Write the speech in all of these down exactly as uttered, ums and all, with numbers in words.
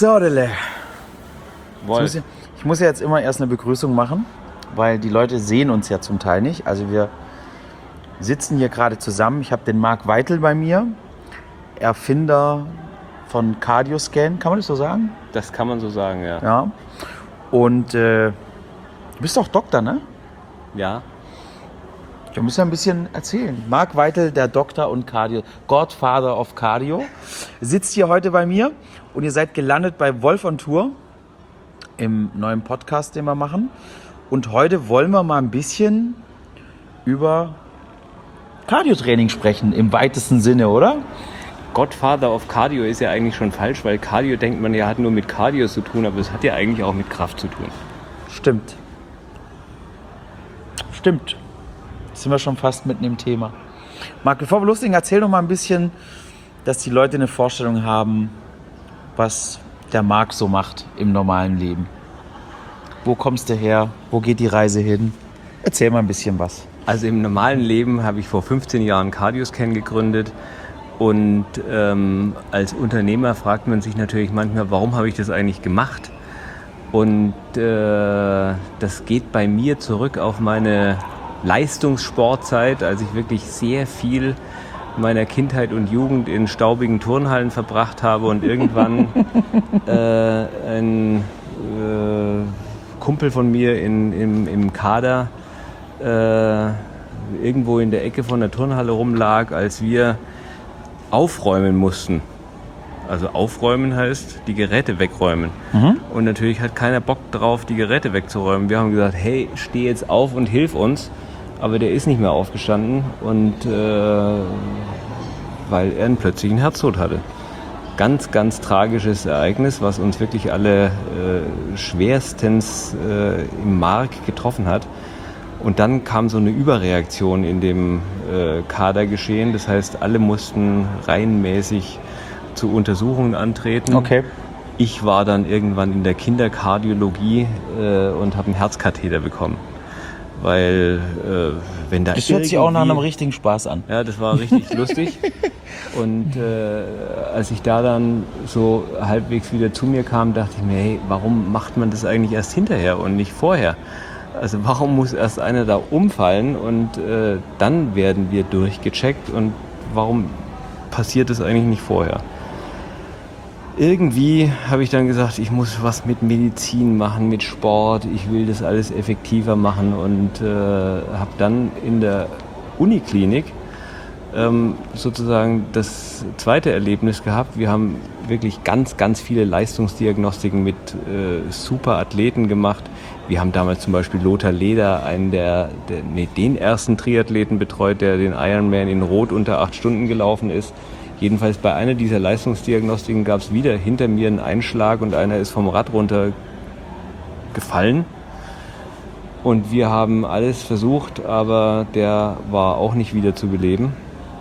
So, Dele. Ich muss, ja, ich muss ja jetzt immer erst eine Begrüßung machen, weil die Leute sehen uns ja zum Teil nicht. Also wir sitzen hier gerade zusammen. Ich habe den Marc Weitel bei mir, Erfinder von Cardioscan. Kann man das so sagen? Das kann man so sagen, ja. Ja. Und äh, du bist doch Doktor, ne? Ja. Wir müssen ja ein bisschen erzählen. Marc Weitel, der Doktor und Cardio, Godfather of Cardio, sitzt hier heute bei mir und ihr seid gelandet bei Wolf on Tour im neuen Podcast, den wir machen. Und heute wollen wir mal ein bisschen über Cardio-Training sprechen, im weitesten Sinne, oder? Godfather of Cardio ist ja eigentlich schon falsch, weil Cardio denkt man ja hat nur mit Cardio zu tun, aber es hat ja eigentlich auch mit Kraft zu tun. Stimmt. Stimmt. Sind wir schon fast mitten im Thema. Marc, bevor wir loslegen, erzähl doch mal ein bisschen, dass die Leute eine Vorstellung haben, was der Marc so macht im normalen Leben. Wo kommst du her? Wo geht die Reise hin? Erzähl mal ein bisschen was. Also im normalen Leben habe ich vor fünfzehn Jahren Cardioscan gegründet und ähm, als Unternehmer fragt man sich natürlich manchmal, warum habe ich das eigentlich gemacht? Und äh, das geht bei mir zurück auf meine Leistungssportzeit, als ich wirklich sehr viel meiner Kindheit und Jugend in staubigen Turnhallen verbracht habe und irgendwann äh, ein äh, Kumpel von mir in, im, im Kader äh, irgendwo in der Ecke von der Turnhalle rumlag, als wir aufräumen mussten. Also aufräumen heißt, die Geräte wegräumen. Mhm. Und natürlich hat keiner Bock drauf, die Geräte wegzuräumen. Wir haben gesagt, hey, steh jetzt auf und hilf uns. Aber der ist nicht mehr aufgestanden, und äh, weil er einen plötzlichen Herztod hatte. Ganz, ganz tragisches Ereignis, was uns wirklich alle äh, schwerstens äh, im Mark getroffen hat. Und dann kam so eine Überreaktion in dem äh, Kadergeschehen. Das heißt, alle mussten reihenmäßig zu Untersuchungen antreten. Okay. Ich war dann irgendwann in der Kinderkardiologie äh, und habe einen Herzkatheter bekommen. Weil, äh, wenn da das hört sich auch nach einem richtigen Spaß an. Ja, das war richtig lustig. Und äh, als ich da dann so halbwegs wieder zu mir kam, dachte ich mir, hey, warum macht man das eigentlich erst hinterher und nicht vorher? Also warum muss erst einer da umfallen und äh, dann werden wir durchgecheckt, und warum passiert das eigentlich nicht vorher? Irgendwie habe ich dann gesagt, ich muss was mit Medizin machen, mit Sport, ich will das alles effektiver machen, und äh, habe dann in der Uniklinik ähm, sozusagen das zweite Erlebnis gehabt. Wir haben wirklich ganz, ganz viele Leistungsdiagnostiken mit äh, super Athleten gemacht. Wir haben damals zum Beispiel Lothar Leder, einen der, der nee, den ersten Triathleten betreut, der den Ironman in Rot unter acht Stunden gelaufen ist. Jedenfalls bei einer dieser Leistungsdiagnostiken gab es wieder hinter mir einen Einschlag und einer ist vom Rad runtergefallen. Und wir haben alles versucht, aber der war auch nicht wieder zu beleben.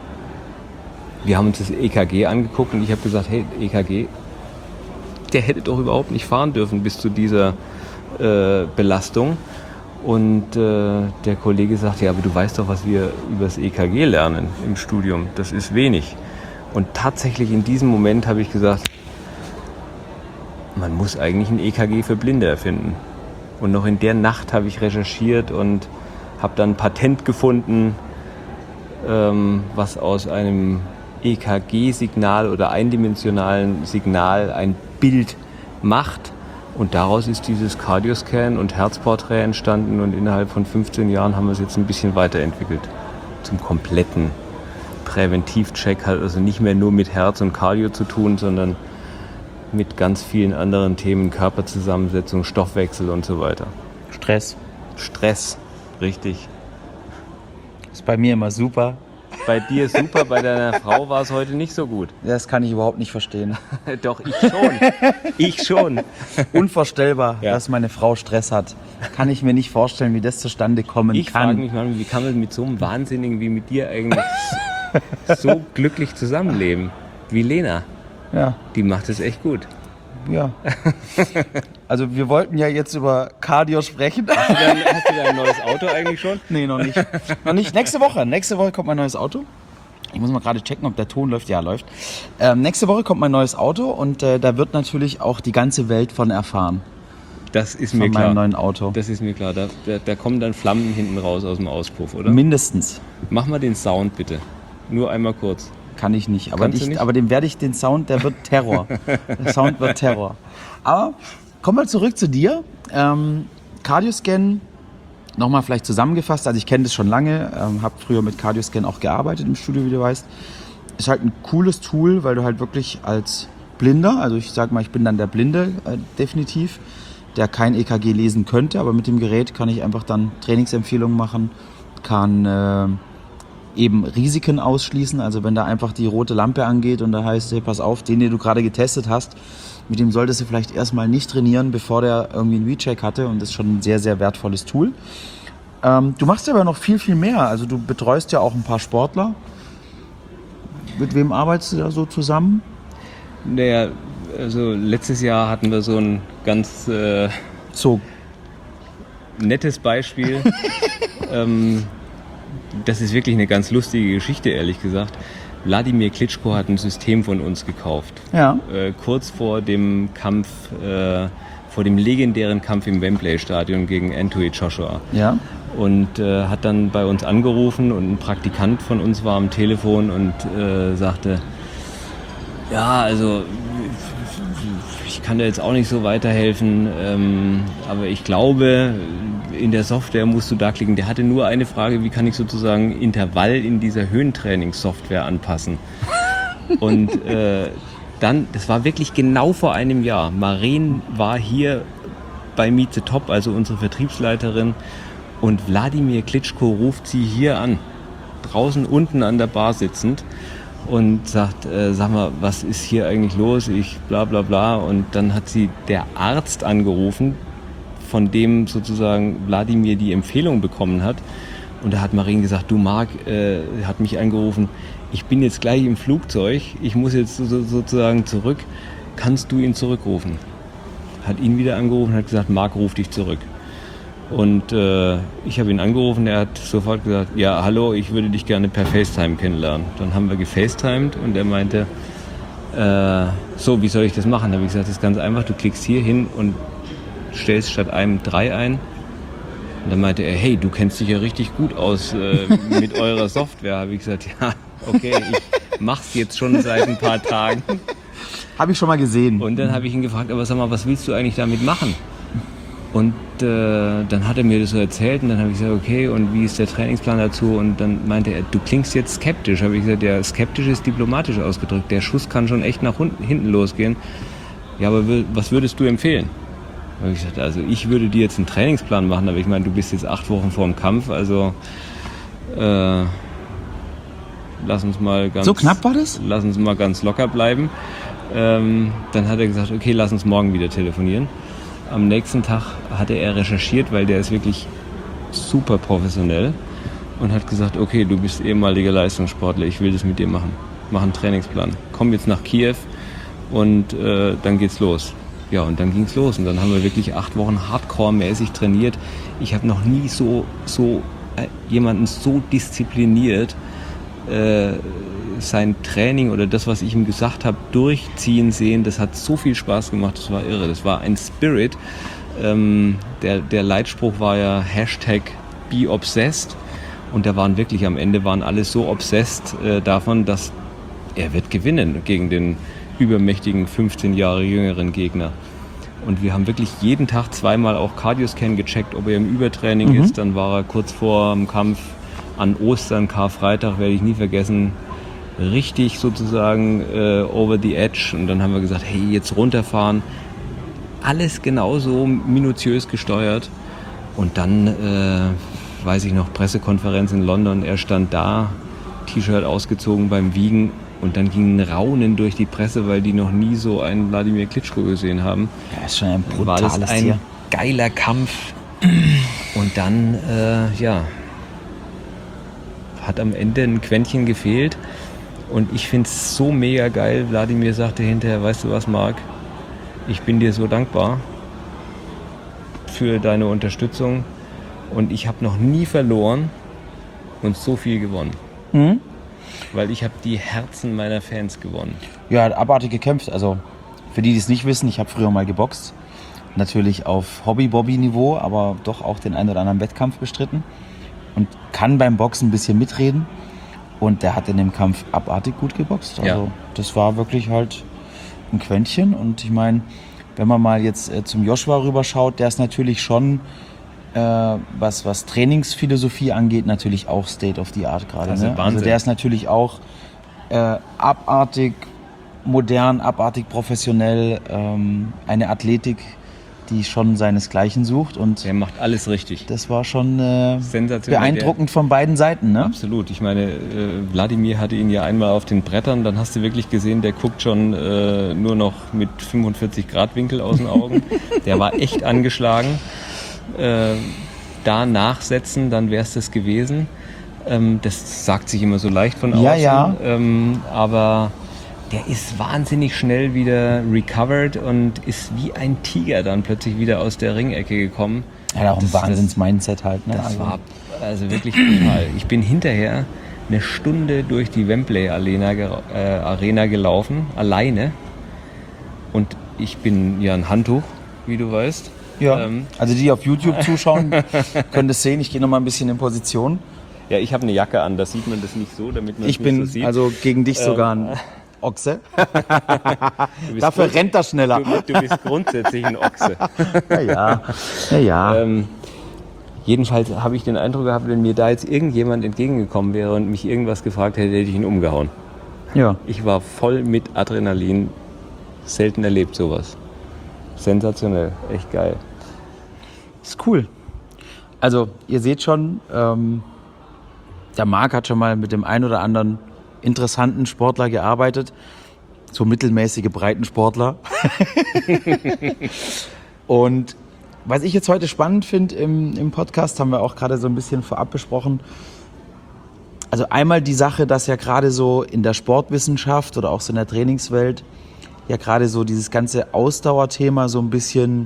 Wir haben uns das E K G angeguckt und ich habe gesagt, hey, E K G, der hätte doch überhaupt nicht fahren dürfen bis zu dieser äh, Belastung. Und äh, der Kollege sagte, ja, aber du weißt doch, was wir über das E K G lernen im Studium. Das ist wenig. Und tatsächlich in diesem Moment habe ich gesagt, man muss eigentlich ein E K G für Blinde erfinden. Und noch in der Nacht habe ich recherchiert und habe dann ein Patent gefunden, ähm, was aus einem E K G-Signal oder eindimensionalen Signal ein Bild macht. Und daraus ist dieses Cardioscan und Herzporträt entstanden, und innerhalb von fünfzehn Jahren haben wir es jetzt ein bisschen weiterentwickelt zum kompletten Präventivcheck. Hat also nicht mehr nur mit Herz und Cardio zu tun, sondern mit ganz vielen anderen Themen, Körperzusammensetzung, Stoffwechsel und so weiter. Stress. Stress, richtig. Ist bei mir immer super. Bei dir super, bei deiner Frau war es heute nicht so gut. Das kann ich überhaupt nicht verstehen. Doch, ich schon. Ich schon. Unvorstellbar, ja. dass meine Frau Stress hat. Kann ich mir nicht vorstellen, wie das zustande kommen ich kann. Ich frage mich mal, wie kann man mit so einem Wahnsinnigen wie mit dir eigentlich so glücklich zusammenleben? Wie Lena. Ja. Die macht es echt gut. Ja. Also wir wollten ja jetzt über Cardio sprechen. Hast du, dein, hast du dein neues Auto eigentlich schon? Nee, noch nicht. Noch nicht. Nächste Woche. Nächste Woche kommt mein neues Auto. Ich muss mal gerade checken, ob der Ton läuft. Ja, läuft. Ähm, nächste Woche kommt mein neues Auto und äh, da wird natürlich auch die ganze Welt von erfahren. Das ist Von mir meinem klar. neuen Auto. Das ist mir klar. Da, da, da kommen dann Flammen hinten raus aus dem Auspuff, oder? Mindestens. Mach mal den Sound bitte. Nur einmal kurz. Kann ich nicht. Aber, Kannst du ich, nicht? aber dem werde ich den Sound, der wird Terror. Der Sound wird Terror. Aber kommen wir zurück zu dir. Ähm, Cardioscan, nochmal vielleicht zusammengefasst. Also ich kenne das schon lange, ähm, habe früher mit Cardioscan auch gearbeitet im Studio, wie du weißt. Ist halt ein cooles Tool, weil du halt wirklich als Blinder, also ich sag mal, ich bin dann der Blinde äh, definitiv, der kein E K G lesen könnte, aber mit dem Gerät kann ich einfach dann Trainingsempfehlungen machen, kann äh, eben Risiken ausschließen, also wenn da einfach die rote Lampe angeht und da heißt, hey, pass auf, den, den du gerade getestet hast, mit dem solltest du vielleicht erstmal nicht trainieren, bevor der irgendwie einen Recheck hatte, und das ist schon ein sehr, sehr wertvolles Tool. Ähm, du machst aber noch viel, viel mehr, also du betreust ja auch ein paar Sportler. Mit wem arbeitest du da so zusammen? Naja, also letztes Jahr hatten wir so ein ganz äh, So, nettes Beispiel. ähm, das ist wirklich eine ganz lustige Geschichte, ehrlich gesagt. Wladimir Klitschko hat ein System von uns gekauft. ja. Äh, kurz vor dem Kampf, äh, vor dem legendären Kampf im Wembley-Stadion gegen Anthony Joshua. Ja. Und äh, hat dann bei uns angerufen und ein Praktikant von uns war am Telefon und äh, sagte, ja, also ich kann da jetzt auch nicht so weiterhelfen, ähm, aber ich glaube, in der Software musst du da klicken. Der hatte nur eine Frage, wie kann ich sozusagen Intervall in dieser Höhentrainingssoftware anpassen? Und äh, dann, das war wirklich genau vor einem Jahr, Maren war hier bei Meet the Top, also unsere Vertriebsleiterin, und Wladimir Klitschko ruft sie hier an, draußen unten an der Bar sitzend, und sagt, äh, sag mal, was ist hier eigentlich los? Ich bla bla bla. Und dann hat sie der Arzt angerufen, von dem sozusagen Wladimir die Empfehlung bekommen hat. Und da hat Maren gesagt, du Marc, äh, hat mich angerufen, ich bin jetzt gleich im Flugzeug, ich muss jetzt so, sozusagen zurück, kannst du ihn zurückrufen? Hat ihn wieder angerufen und hat gesagt, Marc ruft dich zurück. Und äh, ich habe ihn angerufen, er hat sofort gesagt, ja, hallo, ich würde dich gerne per FaceTime kennenlernen. Dann haben wir gefacetimed und er meinte, äh, so, wie soll ich das machen? Da habe ich gesagt, das ist ganz einfach, du klickst hier hin und stellst statt einem drei ein. Und dann meinte er, hey, du kennst dich ja richtig gut aus äh, mit eurer Software. Habe ich gesagt, ja, okay, ich mach's jetzt schon seit ein paar Tagen. Habe ich schon mal gesehen. Und dann habe ich ihn gefragt, aber sag mal, was willst du eigentlich damit machen? Und äh, dann hat er mir das so erzählt und dann habe ich gesagt, okay, und wie ist der Trainingsplan dazu? Und dann meinte er, du klingst jetzt skeptisch. Habe ich gesagt, ja, skeptisch ist diplomatisch ausgedrückt. Der Schuss kann schon echt nach hinten losgehen. Ja, aber was würdest du empfehlen? Da habe ich gesagt, also ich würde dir jetzt einen Trainingsplan machen, aber ich meine, du bist jetzt acht Wochen vor dem Kampf, also äh, lass uns mal ganz... So knapp war das? Lass uns mal ganz locker bleiben. Ähm, dann hat er gesagt, okay, lass uns morgen wieder telefonieren. Am nächsten Tag hatte er recherchiert, weil der ist wirklich super professionell und hat gesagt, okay, du bist ehemaliger Leistungssportler, ich will das mit dir machen. Mach einen Trainingsplan. Komm jetzt nach Kiew und äh, dann geht's los. Ja, und dann ging's los und dann haben wir wirklich acht Wochen hardcore-mäßig trainiert. Ich habe noch nie so, so äh, jemanden so diszipliniert äh, sein Training oder das, was ich ihm gesagt habe, durchziehen sehen. Das hat so viel Spaß gemacht, das war irre. Das war ein Spirit. Ähm, der, der Leitspruch war ja Hashtag Be Obsessed und da waren wirklich am Ende waren alle so obsessed äh, davon, dass er wird gewinnen gegen den übermächtigen fünfzehn Jahre jüngeren Gegner. Und wir haben wirklich jeden Tag zweimal auch Cardioscan gecheckt, ob er im Übertraining mhm. ist. Dann war er kurz vor dem Kampf an Ostern, Karfreitag, werde ich nie vergessen, richtig sozusagen äh, over the edge. Und dann haben wir gesagt, hey, jetzt runterfahren. Alles genauso minutiös gesteuert. Und dann, äh, weiß ich noch, Pressekonferenz in London, er stand da, T-Shirt ausgezogen beim Wiegen. Und dann ging ein Raunen durch die Presse, weil die noch nie so einen Wladimir Klitschko gesehen haben. Ja, ist schon ein brutales War das ein Tier. Geiler Kampf. Und dann, äh, ja, hat am Ende ein Quäntchen gefehlt. Und ich finde es so mega geil. Wladimir sagte hinterher, weißt du was, Marc, ich bin dir so dankbar für deine Unterstützung. Und ich habe noch nie verloren und so viel gewonnen. Mhm. Weil ich habe die Herzen meiner Fans gewonnen. Ja, hat abartig gekämpft. Also für die, die es nicht wissen, ich habe früher mal geboxt. Natürlich auf Hobby-Bobby-Niveau, aber doch auch den einen oder anderen Wettkampf bestritten. Und kann beim Boxen ein bisschen mitreden. Und der hat in dem Kampf abartig gut geboxt. Also Ja. das war wirklich halt ein Quäntchen. Und ich meine, wenn man mal jetzt äh, zum Joshua rüberschaut, der ist natürlich schon, äh, was, was Trainingsphilosophie angeht, natürlich auch State of the Art gerade. Also Ne? Also Wahnsinn. der ist natürlich auch äh, abartig modern, abartig professionell, ähm, eine Athletik, die schon seinesgleichen sucht. Und Der macht alles richtig. das war schon äh, Sensationell. beeindruckend von beiden Seiten. Ne? Absolut. Ich meine, äh, Wladimir hatte ihn ja einmal auf den Brettern, dann hast du wirklich gesehen, der guckt schon äh, nur noch mit fünfundvierzig Grad Winkel aus den Augen. Der war echt angeschlagen. Äh, da nachsetzen, dann wäre es das gewesen. Ähm, das sagt sich immer so leicht von außen. Ja, ja. Ähm, aber der ist wahnsinnig schnell wieder recovered und ist wie ein Tiger dann plötzlich wieder aus der Ringecke gekommen. Er hat auch ein Das- das- Wahnsinns-Mindset halt. Ne? Das Also, war also wirklich brutal. Ich bin hinterher eine Stunde durch die Wembley Arena, ge- äh, Arena gelaufen, alleine. Und ich bin ja ein Handtuch, wie du weißt. ja. Ähm, Also die auf YouTube zuschauen, können das sehen. Ich gehe noch mal ein bisschen in Position. ja, ich habe eine Jacke an, da sieht man das nicht so, damit man Ich es nicht bin so sieht. also gegen dich sogar ein Ochse. Du bist Dafür grund- rennt er schneller. Du, du bist grundsätzlich ein Ochse. Ja, ja. ja, ja. Ähm, jedenfalls habe ich den Eindruck gehabt, wenn mir da jetzt irgendjemand entgegengekommen wäre und mich irgendwas gefragt hätte, hätte ich ihn umgehauen. ja. Ich war voll mit Adrenalin. Selten erlebt sowas. Sensationell. Echt geil. Ist cool. Also, ihr seht schon, ähm, der Marc hat schon mal mit dem einen oder anderen interessanten Sportler gearbeitet. So mittelmäßige Breitensportler. Und was ich jetzt heute spannend finde im, im Podcast, haben wir auch gerade so ein bisschen vorab besprochen. Also einmal die Sache, dass ja gerade so in der Sportwissenschaft oder auch so in der Trainingswelt ja gerade so dieses ganze Ausdauerthema so ein bisschen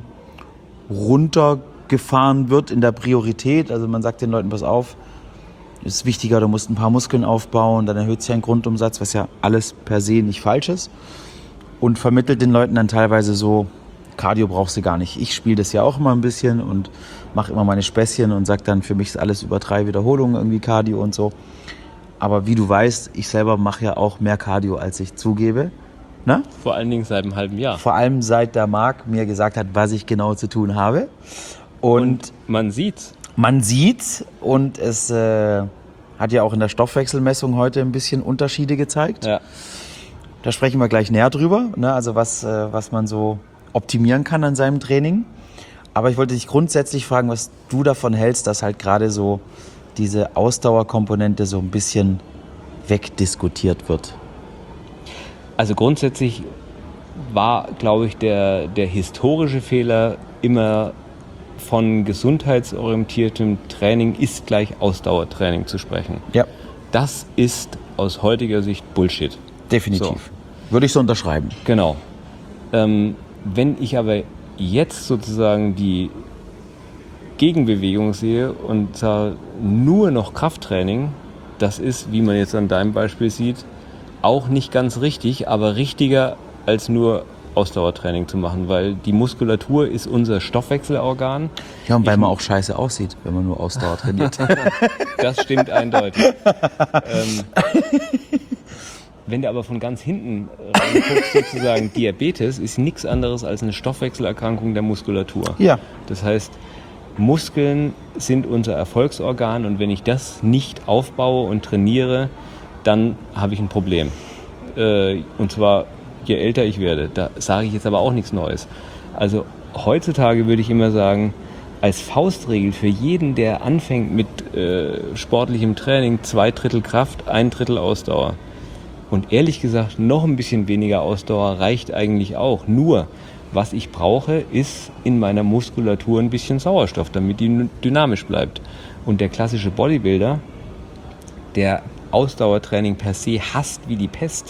runtergefahren wird in der Priorität. Also man sagt den Leuten, pass auf, ist wichtiger, du musst ein paar Muskeln aufbauen, dann erhöht sich ein Grundumsatz, was ja alles per se nicht falsch ist. Und vermittelt den Leuten dann teilweise so, Cardio brauchst du gar nicht. Ich spiele das ja auch immer ein bisschen und mache immer meine Späßchen und sage dann, für mich ist alles über drei Wiederholungen irgendwie Cardio und so. Aber wie du weißt, ich selber mache ja auch mehr Cardio, als ich zugebe. Ne? Vor allen Dingen seit einem halben Jahr. Vor allem seit der Marc mir gesagt hat, was ich genau zu tun habe. Und, Und man sieht's. man sieht, und es äh, hat ja auch in der Stoffwechselmessung heute ein bisschen Unterschiede gezeigt. Ja. Da sprechen wir gleich näher drüber, ne? Also was, äh, was man so optimieren kann an seinem Training. Aber ich wollte dich grundsätzlich fragen, was du davon hältst, dass halt gerade so diese Ausdauerkomponente so ein bisschen wegdiskutiert wird. Also grundsätzlich war, glaube ich, der, der historische Fehler immer von gesundheitsorientiertem Training ist gleich Ausdauertraining zu sprechen. Ja, Das ist aus heutiger Sicht Bullshit. definitiv. So. Würde ich so unterschreiben. Genau. Ähm, wenn ich aber jetzt sozusagen die Gegenbewegung sehe und sage, nur noch Krafttraining, das ist, wie man jetzt an deinem Beispiel sieht, auch nicht ganz richtig, aber richtiger als nur Ausdauertraining zu machen, weil die Muskulatur ist unser Stoffwechselorgan. Ja, und weil Ich- man auch scheiße aussieht, wenn man nur Ausdauer trainiert. Das stimmt eindeutig. ähm, wenn du aber von ganz hinten reinguckst, sozusagen Diabetes ist nichts anderes als eine Stoffwechselerkrankung der Muskulatur. Ja. Das heißt, Muskeln sind unser Erfolgsorgan und wenn ich das nicht aufbaue und trainiere, dann habe ich ein Problem. Äh, und zwar, je älter ich werde. Da sage ich jetzt aber auch nichts Neues. Also heutzutage würde ich immer sagen, als Faustregel für jeden, der anfängt mit äh, sportlichem Training, zwei Drittel Kraft, ein Drittel Ausdauer. Und ehrlich gesagt, noch ein bisschen weniger Ausdauer reicht eigentlich auch. Nur, was ich brauche, ist in meiner Muskulatur ein bisschen Sauerstoff, damit die dynamisch bleibt. Und der klassische Bodybuilder, der Ausdauertraining per se hasst wie die Pest,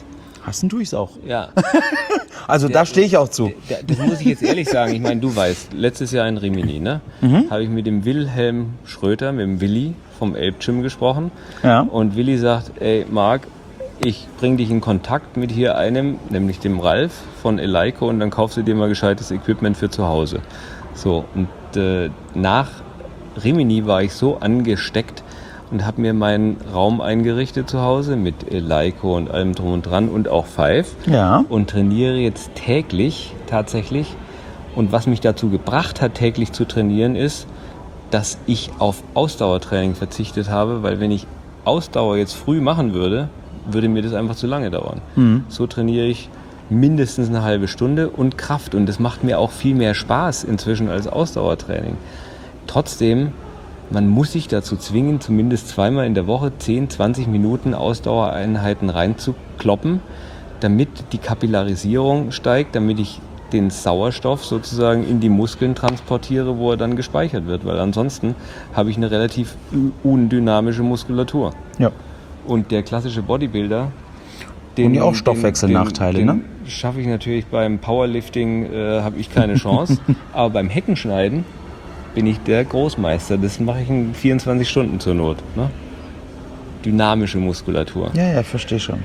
Hassen tue ich es auch. Ja. Also Der- da stehe ich auch zu. Der- Das muss ich jetzt ehrlich sagen. Ich meine, du weißt, letztes Jahr in Rimini, ne, Mhm. habe ich mit dem Wilhelm Schröter, mit dem Willi vom Elbgym gesprochen. Ja. Und Willi sagt, ey Marc, ich bringe dich in Kontakt mit hier einem, nämlich dem Ralf von Eleiko, und dann kaufst du dir mal gescheites Equipment für zu Hause. So, und äh, nach Rimini war ich so angesteckt und habe mir meinen Raum eingerichtet zu Hause mit Eleiko und allem drum und dran und auch Five. Ja. Und trainiere jetzt täglich tatsächlich. Und was mich dazu gebracht hat, täglich zu trainieren, ist, dass ich auf Ausdauertraining verzichtet habe, weil wenn ich Ausdauer jetzt früh machen würde, würde mir das einfach zu lange dauern. Mhm. So trainiere ich mindestens eine halbe Stunde und Kraft. Und das macht mir auch viel mehr Spaß inzwischen als Ausdauertraining. Trotzdem, man muss sich dazu zwingen, zumindest zweimal in der Woche zehn, zwanzig Minuten Ausdauereinheiten reinzukloppen, damit die Kapillarisierung steigt, damit ich den Sauerstoff sozusagen in die Muskeln transportiere, wo er dann gespeichert wird. Weil ansonsten habe ich eine relativ undynamische Muskulatur. Ja. Und der klassische Bodybuilder, Und ja auch Stoffwechselnachteile, den, ne? den schaffe ich natürlich beim Powerlifting, äh, habe ich keine Chance. Aber beim Heckenschneiden bin ich der Großmeister. Das mache ich in vierundzwanzig Stunden zur Not. Ne? Dynamische Muskulatur. Ja, ja, verstehe schon.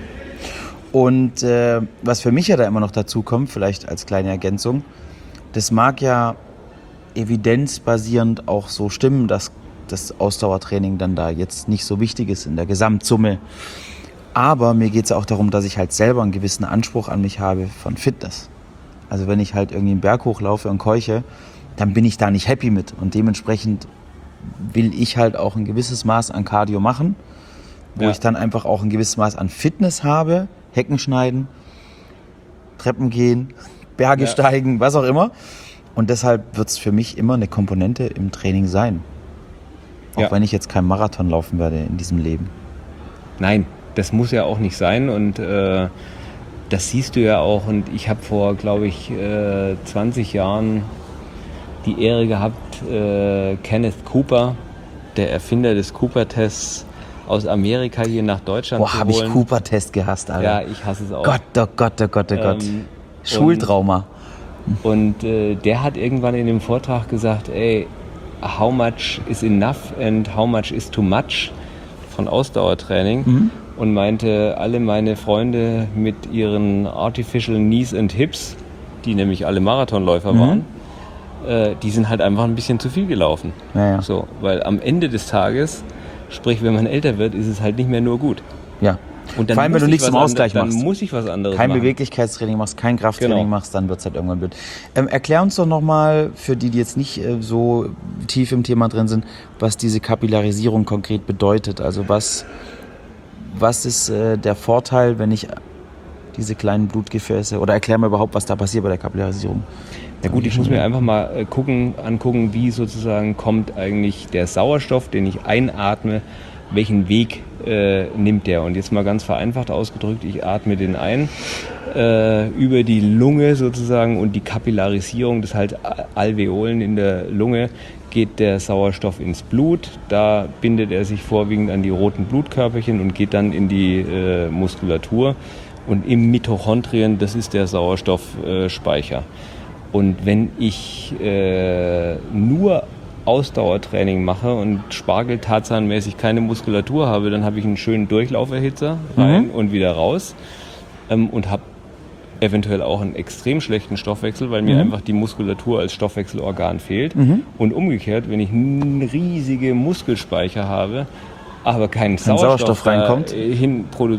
Und äh, was für mich ja da immer noch dazu kommt, vielleicht als kleine Ergänzung, das mag ja evidenzbasierend auch so stimmen, dass das Ausdauertraining dann da jetzt nicht so wichtig ist in der Gesamtsumme. Aber mir geht es auch darum, dass ich halt selber einen gewissen Anspruch an mich habe von Fitness. Also wenn ich halt irgendwie einen Berg hochlaufe und keuche, dann bin ich da nicht happy mit. Und dementsprechend will ich halt auch ein gewisses Maß an Cardio machen, wo Ja. ich dann einfach auch ein gewisses Maß an Fitness habe, Hecken schneiden, Treppen gehen, Berge Ja. steigen, was auch immer. Und deshalb wird es für mich immer eine Komponente im Training sein. Auch Ja. wenn ich jetzt keinen Marathon laufen werde in diesem Leben. Nein, das muss ja auch nicht sein. Und äh, das siehst du ja auch. Und ich habe vor, glaube ich, äh, zwanzig Jahren die Ehre gehabt, äh, Kenneth Cooper, der Erfinder des Cooper-Tests, aus Amerika hier nach Deutschland Boah, zu habe ich holen. Cooper-Test gehasst, Alter. Ja, ich hasse es auch. Gott, oh Gott, oh Gott, oh Gott. Ähm, Schultrauma. Und äh, der hat irgendwann in dem Vortrag gesagt, ey, how much is enough and how much is too much von Ausdauertraining. Mhm. Und meinte, alle meine Freunde mit ihren Artificial Knees and Hips, die nämlich alle Marathonläufer Mhm. waren, äh, die sind halt einfach ein bisschen zu viel gelaufen. Ja, ja. So, weil am Ende des Tages, sprich wenn man älter wird, ist es halt nicht mehr nur gut. Ja. Und dann Vor allem, wenn muss du ich nichts was zum Ausgleich ander- machst. Dann muss ich was anderes Kein machen. Beweglichkeitstraining machst, kein Krafttraining Genau. machst, dann wird es halt irgendwann blöd. Ähm, erklär uns doch nochmal, für die, die jetzt nicht äh, so tief im Thema drin sind, was diese Kapillarisierung konkret bedeutet. Also was, was ist äh, der Vorteil, wenn ich diese kleinen Blutgefäße, oder erklär mir überhaupt, was da passiert bei der Kapillarisierung. Ja gut, ich muss mir einfach mal äh, gucken, angucken, wie sozusagen kommt eigentlich der Sauerstoff, den ich einatme, welchen Weg äh, nimmt der. Und jetzt mal ganz vereinfacht ausgedrückt, ich atme den ein äh, über die Lunge sozusagen und die Kapillarisierung, das halt Alveolen in der Lunge, geht der Sauerstoff ins Blut. Da bindet er sich vorwiegend an die roten Blutkörperchen und geht dann in die äh, Muskulatur. Und im Mitochondrien, das ist der Sauerstoffspeicher. Äh, Und wenn ich äh, nur Ausdauertraining mache und spargeltarzanmäßig keine Muskulatur habe, dann habe ich einen schönen Durchlauferhitzer rein Mhm. und wieder raus ähm, und habe eventuell auch einen extrem schlechten Stoffwechsel, weil mir Mhm. einfach die Muskulatur als Stoffwechselorgan fehlt. Mhm. Und umgekehrt, wenn ich einen riesige Muskelspeicher habe, aber keinen Kein Sauerstoff, Sauerstoff reinkommt. da, äh, hin produ-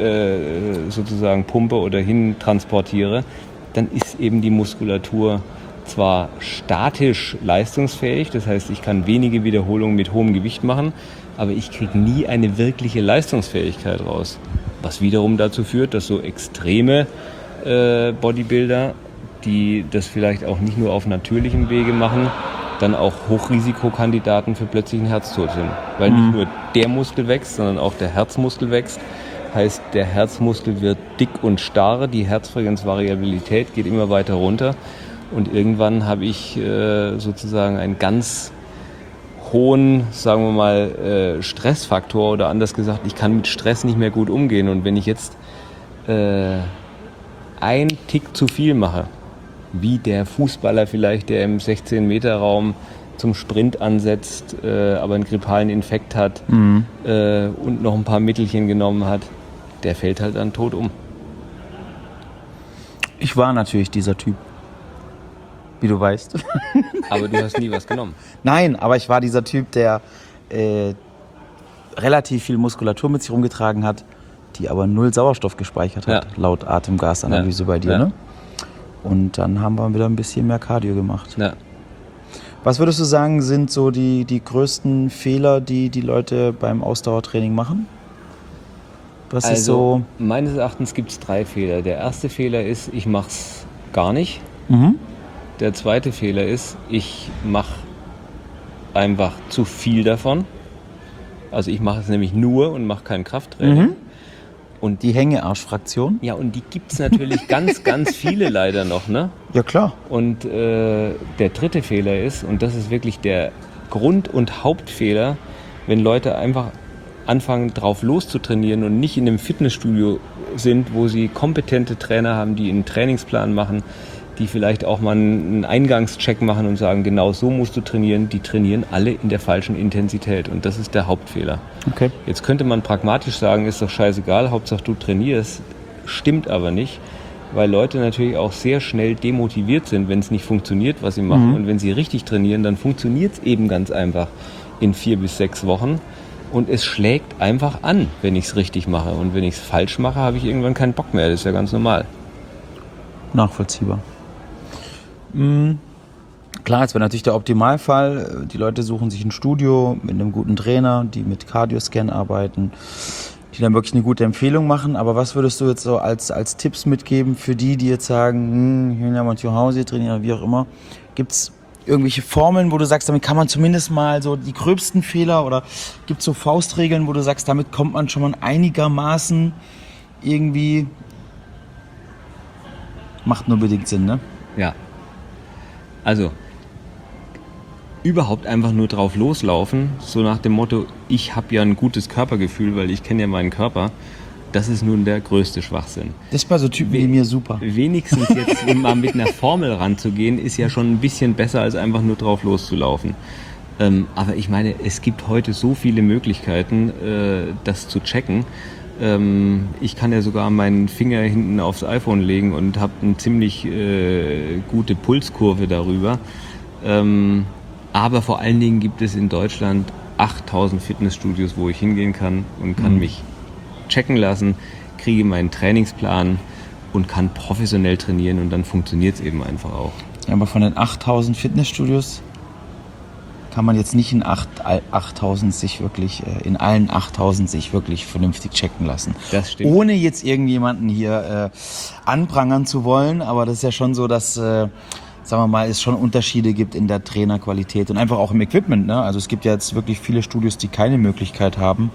äh, sozusagen pumpe oder hin transportiere, dann ist eben die Muskulatur zwar statisch leistungsfähig, das heißt, ich kann wenige Wiederholungen mit hohem Gewicht machen, aber ich kriege nie eine wirkliche Leistungsfähigkeit raus. Was wiederum dazu führt, dass so extreme äh, Bodybuilder, die das vielleicht auch nicht nur auf natürlichem Wege machen, dann auch Hochrisikokandidaten für plötzlichen Herztod sind. Weil nicht nur der Muskel wächst, sondern auch der Herzmuskel wächst. Heißt, der Herzmuskel wird dick und starr, die Herzfrequenzvariabilität geht immer weiter runter und irgendwann habe ich äh, sozusagen einen ganz hohen, sagen wir mal, äh, Stressfaktor oder anders gesagt, ich kann mit Stress nicht mehr gut umgehen und wenn ich jetzt äh, ein Tick zu viel mache, wie der Fußballer vielleicht, der im sechzehn-Meter-Raum zum Sprint ansetzt, äh, aber einen grippalen Infekt hat mhm. äh, und noch ein paar Mittelchen genommen hat, der fällt halt dann tot um. Ich war natürlich dieser Typ, wie du weißt. Aber du hast nie was genommen. Nein, aber ich war dieser Typ, der äh, relativ viel Muskulatur mit sich rumgetragen hat, die aber null Sauerstoff gespeichert hat, ja. laut Atemgasanalyse ja. bei dir. Ja. Ne? Und dann haben wir wieder ein bisschen mehr Cardio gemacht. Ja. Was würdest du sagen, sind so die, die größten Fehler, die die Leute beim Ausdauertraining machen? Was also, ist so? Meines Erachtens gibt es drei Fehler. Der erste Fehler ist, ich mache es gar nicht. Mhm. Der zweite Fehler ist, ich mache einfach zu viel davon. Also ich mache es nämlich nur und mache kein Krafttraining. Mhm. Und die Hängearschfraktion? Ja, und die gibt es natürlich ganz, ganz viele leider noch, ne? Ja, klar. Und äh, der dritte Fehler ist, und das ist wirklich der Grund- und Hauptfehler, wenn Leute einfach anfangen, drauf loszutrainieren und nicht in einem Fitnessstudio sind, wo sie kompetente Trainer haben, die einen Trainingsplan machen, die vielleicht auch mal einen Eingangscheck machen und sagen, genau so musst du trainieren. Die trainieren alle in der falschen Intensität und das ist der Hauptfehler. Okay. Jetzt könnte man pragmatisch sagen, ist doch scheißegal, Hauptsache du trainierst. Stimmt aber nicht, weil Leute natürlich auch sehr schnell demotiviert sind, wenn es nicht funktioniert, was sie machen. Mhm. Und wenn sie richtig trainieren, dann funktioniert es eben ganz einfach in vier bis sechs Wochen. Und es schlägt einfach an, wenn ich es richtig mache. Und wenn ich es falsch mache, habe ich irgendwann keinen Bock mehr. Das ist ja ganz normal. Nachvollziehbar. Mhm. Klar, es wäre natürlich der Optimalfall. Die Leute suchen sich ein Studio mit einem guten Trainer, die mit Cardioscan arbeiten, die dann wirklich eine gute Empfehlung machen. Aber was würdest du jetzt so als, als Tipps mitgeben für die, die jetzt sagen, hm, ich will ja mal zu Hause trainieren oder wie auch immer? Gibt es irgendwelche Formeln, wo du sagst, damit kann man zumindest mal so die gröbsten Fehler, oder gibt es so Faustregeln, wo du sagst, damit kommt man schon mal einigermaßen irgendwie, macht nur bedingt Sinn, ne? Ja. Also, überhaupt einfach nur drauf loslaufen, so nach dem Motto, ich habe ja ein gutes Körpergefühl, weil ich kenne ja meinen Körper, das ist nun der größte Schwachsinn. Das ist bei so Typen wie mir super. Wenigstens jetzt mal mit einer Formel ranzugehen, ist ja schon ein bisschen besser, als einfach nur drauf loszulaufen. Ähm, aber ich meine, es gibt heute so viele Möglichkeiten, äh, das zu checken. Ähm, ich kann ja sogar meinen Finger hinten aufs iPhone legen und habe eine ziemlich äh, gute Pulskurve darüber. Ähm, aber vor allen Dingen gibt es in Deutschland achttausend Fitnessstudios, wo ich hingehen kann und kann mhm. mich checken lassen, kriege meinen Trainingsplan und kann professionell trainieren und dann funktioniert es eben einfach auch. Ja, aber von den achttausend Fitnessstudios kann man jetzt nicht in achttausend sich wirklich, in allen achttausend sich wirklich vernünftig checken lassen. Das stimmt. Ohne jetzt irgendjemanden hier äh, anprangern zu wollen, aber das ist ja schon so, dass, äh, sagen wir mal, es schon Unterschiede gibt in der Trainerqualität und einfach auch im Equipment, ne? Also es gibt ja jetzt wirklich viele Studios, die keine Möglichkeit haben,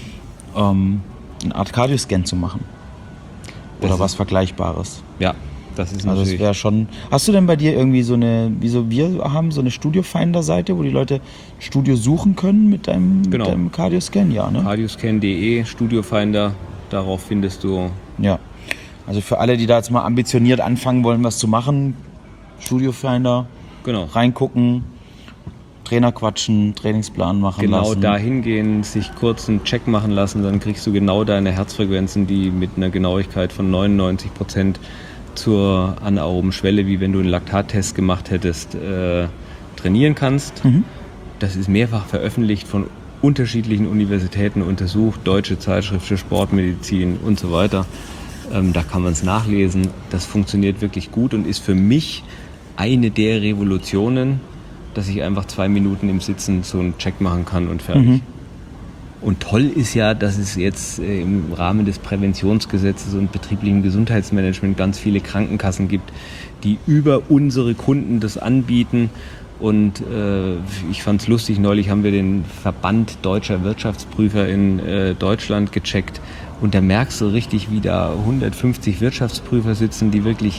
ähm, eine Art Cardioscan zu machen. Oder das was Vergleichbares. Ja, das ist also natürlich... es wäre schon... Hast du denn bei dir irgendwie so eine, wie so wir haben, so eine Studio-Finder-Seite, wo die Leute Studio suchen können mit deinem, genau. mit deinem Cardioscan? Ja, ne? cardioscan punkt de, Studio-Finder, darauf findest du... Ja, also für alle, die da jetzt mal ambitioniert anfangen wollen, was zu machen, Studio-Finder, genau. reingucken, Trainer quatschen, Trainingsplan machen genau lassen. Genau da hingehen, sich kurz einen Check machen lassen, dann kriegst du genau deine Herzfrequenzen, die mit einer Genauigkeit von neunundneunzig Prozent zur anaeroben Schwelle, wie wenn du einen Laktattest gemacht hättest, äh, trainieren kannst. Mhm. Das ist mehrfach veröffentlicht, von unterschiedlichen Universitäten untersucht, Deutsche Zeitschrift für Sportmedizin und so weiter. Ähm, da kann man es nachlesen. Das funktioniert wirklich gut und ist für mich eine der Revolutionen, dass ich einfach zwei Minuten im Sitzen so einen Check machen kann und fertig. Mhm. Und toll ist ja, dass es jetzt äh, im Rahmen des Präventionsgesetzes und betrieblichem Gesundheitsmanagement ganz viele Krankenkassen gibt, die über unsere Kunden das anbieten. Und äh, ich fand es lustig, neulich haben wir den Verband Deutscher Wirtschaftsprüfer in äh, Deutschland gecheckt. Und da merkst du richtig, wie da hundertfünfzig Wirtschaftsprüfer sitzen, die wirklich,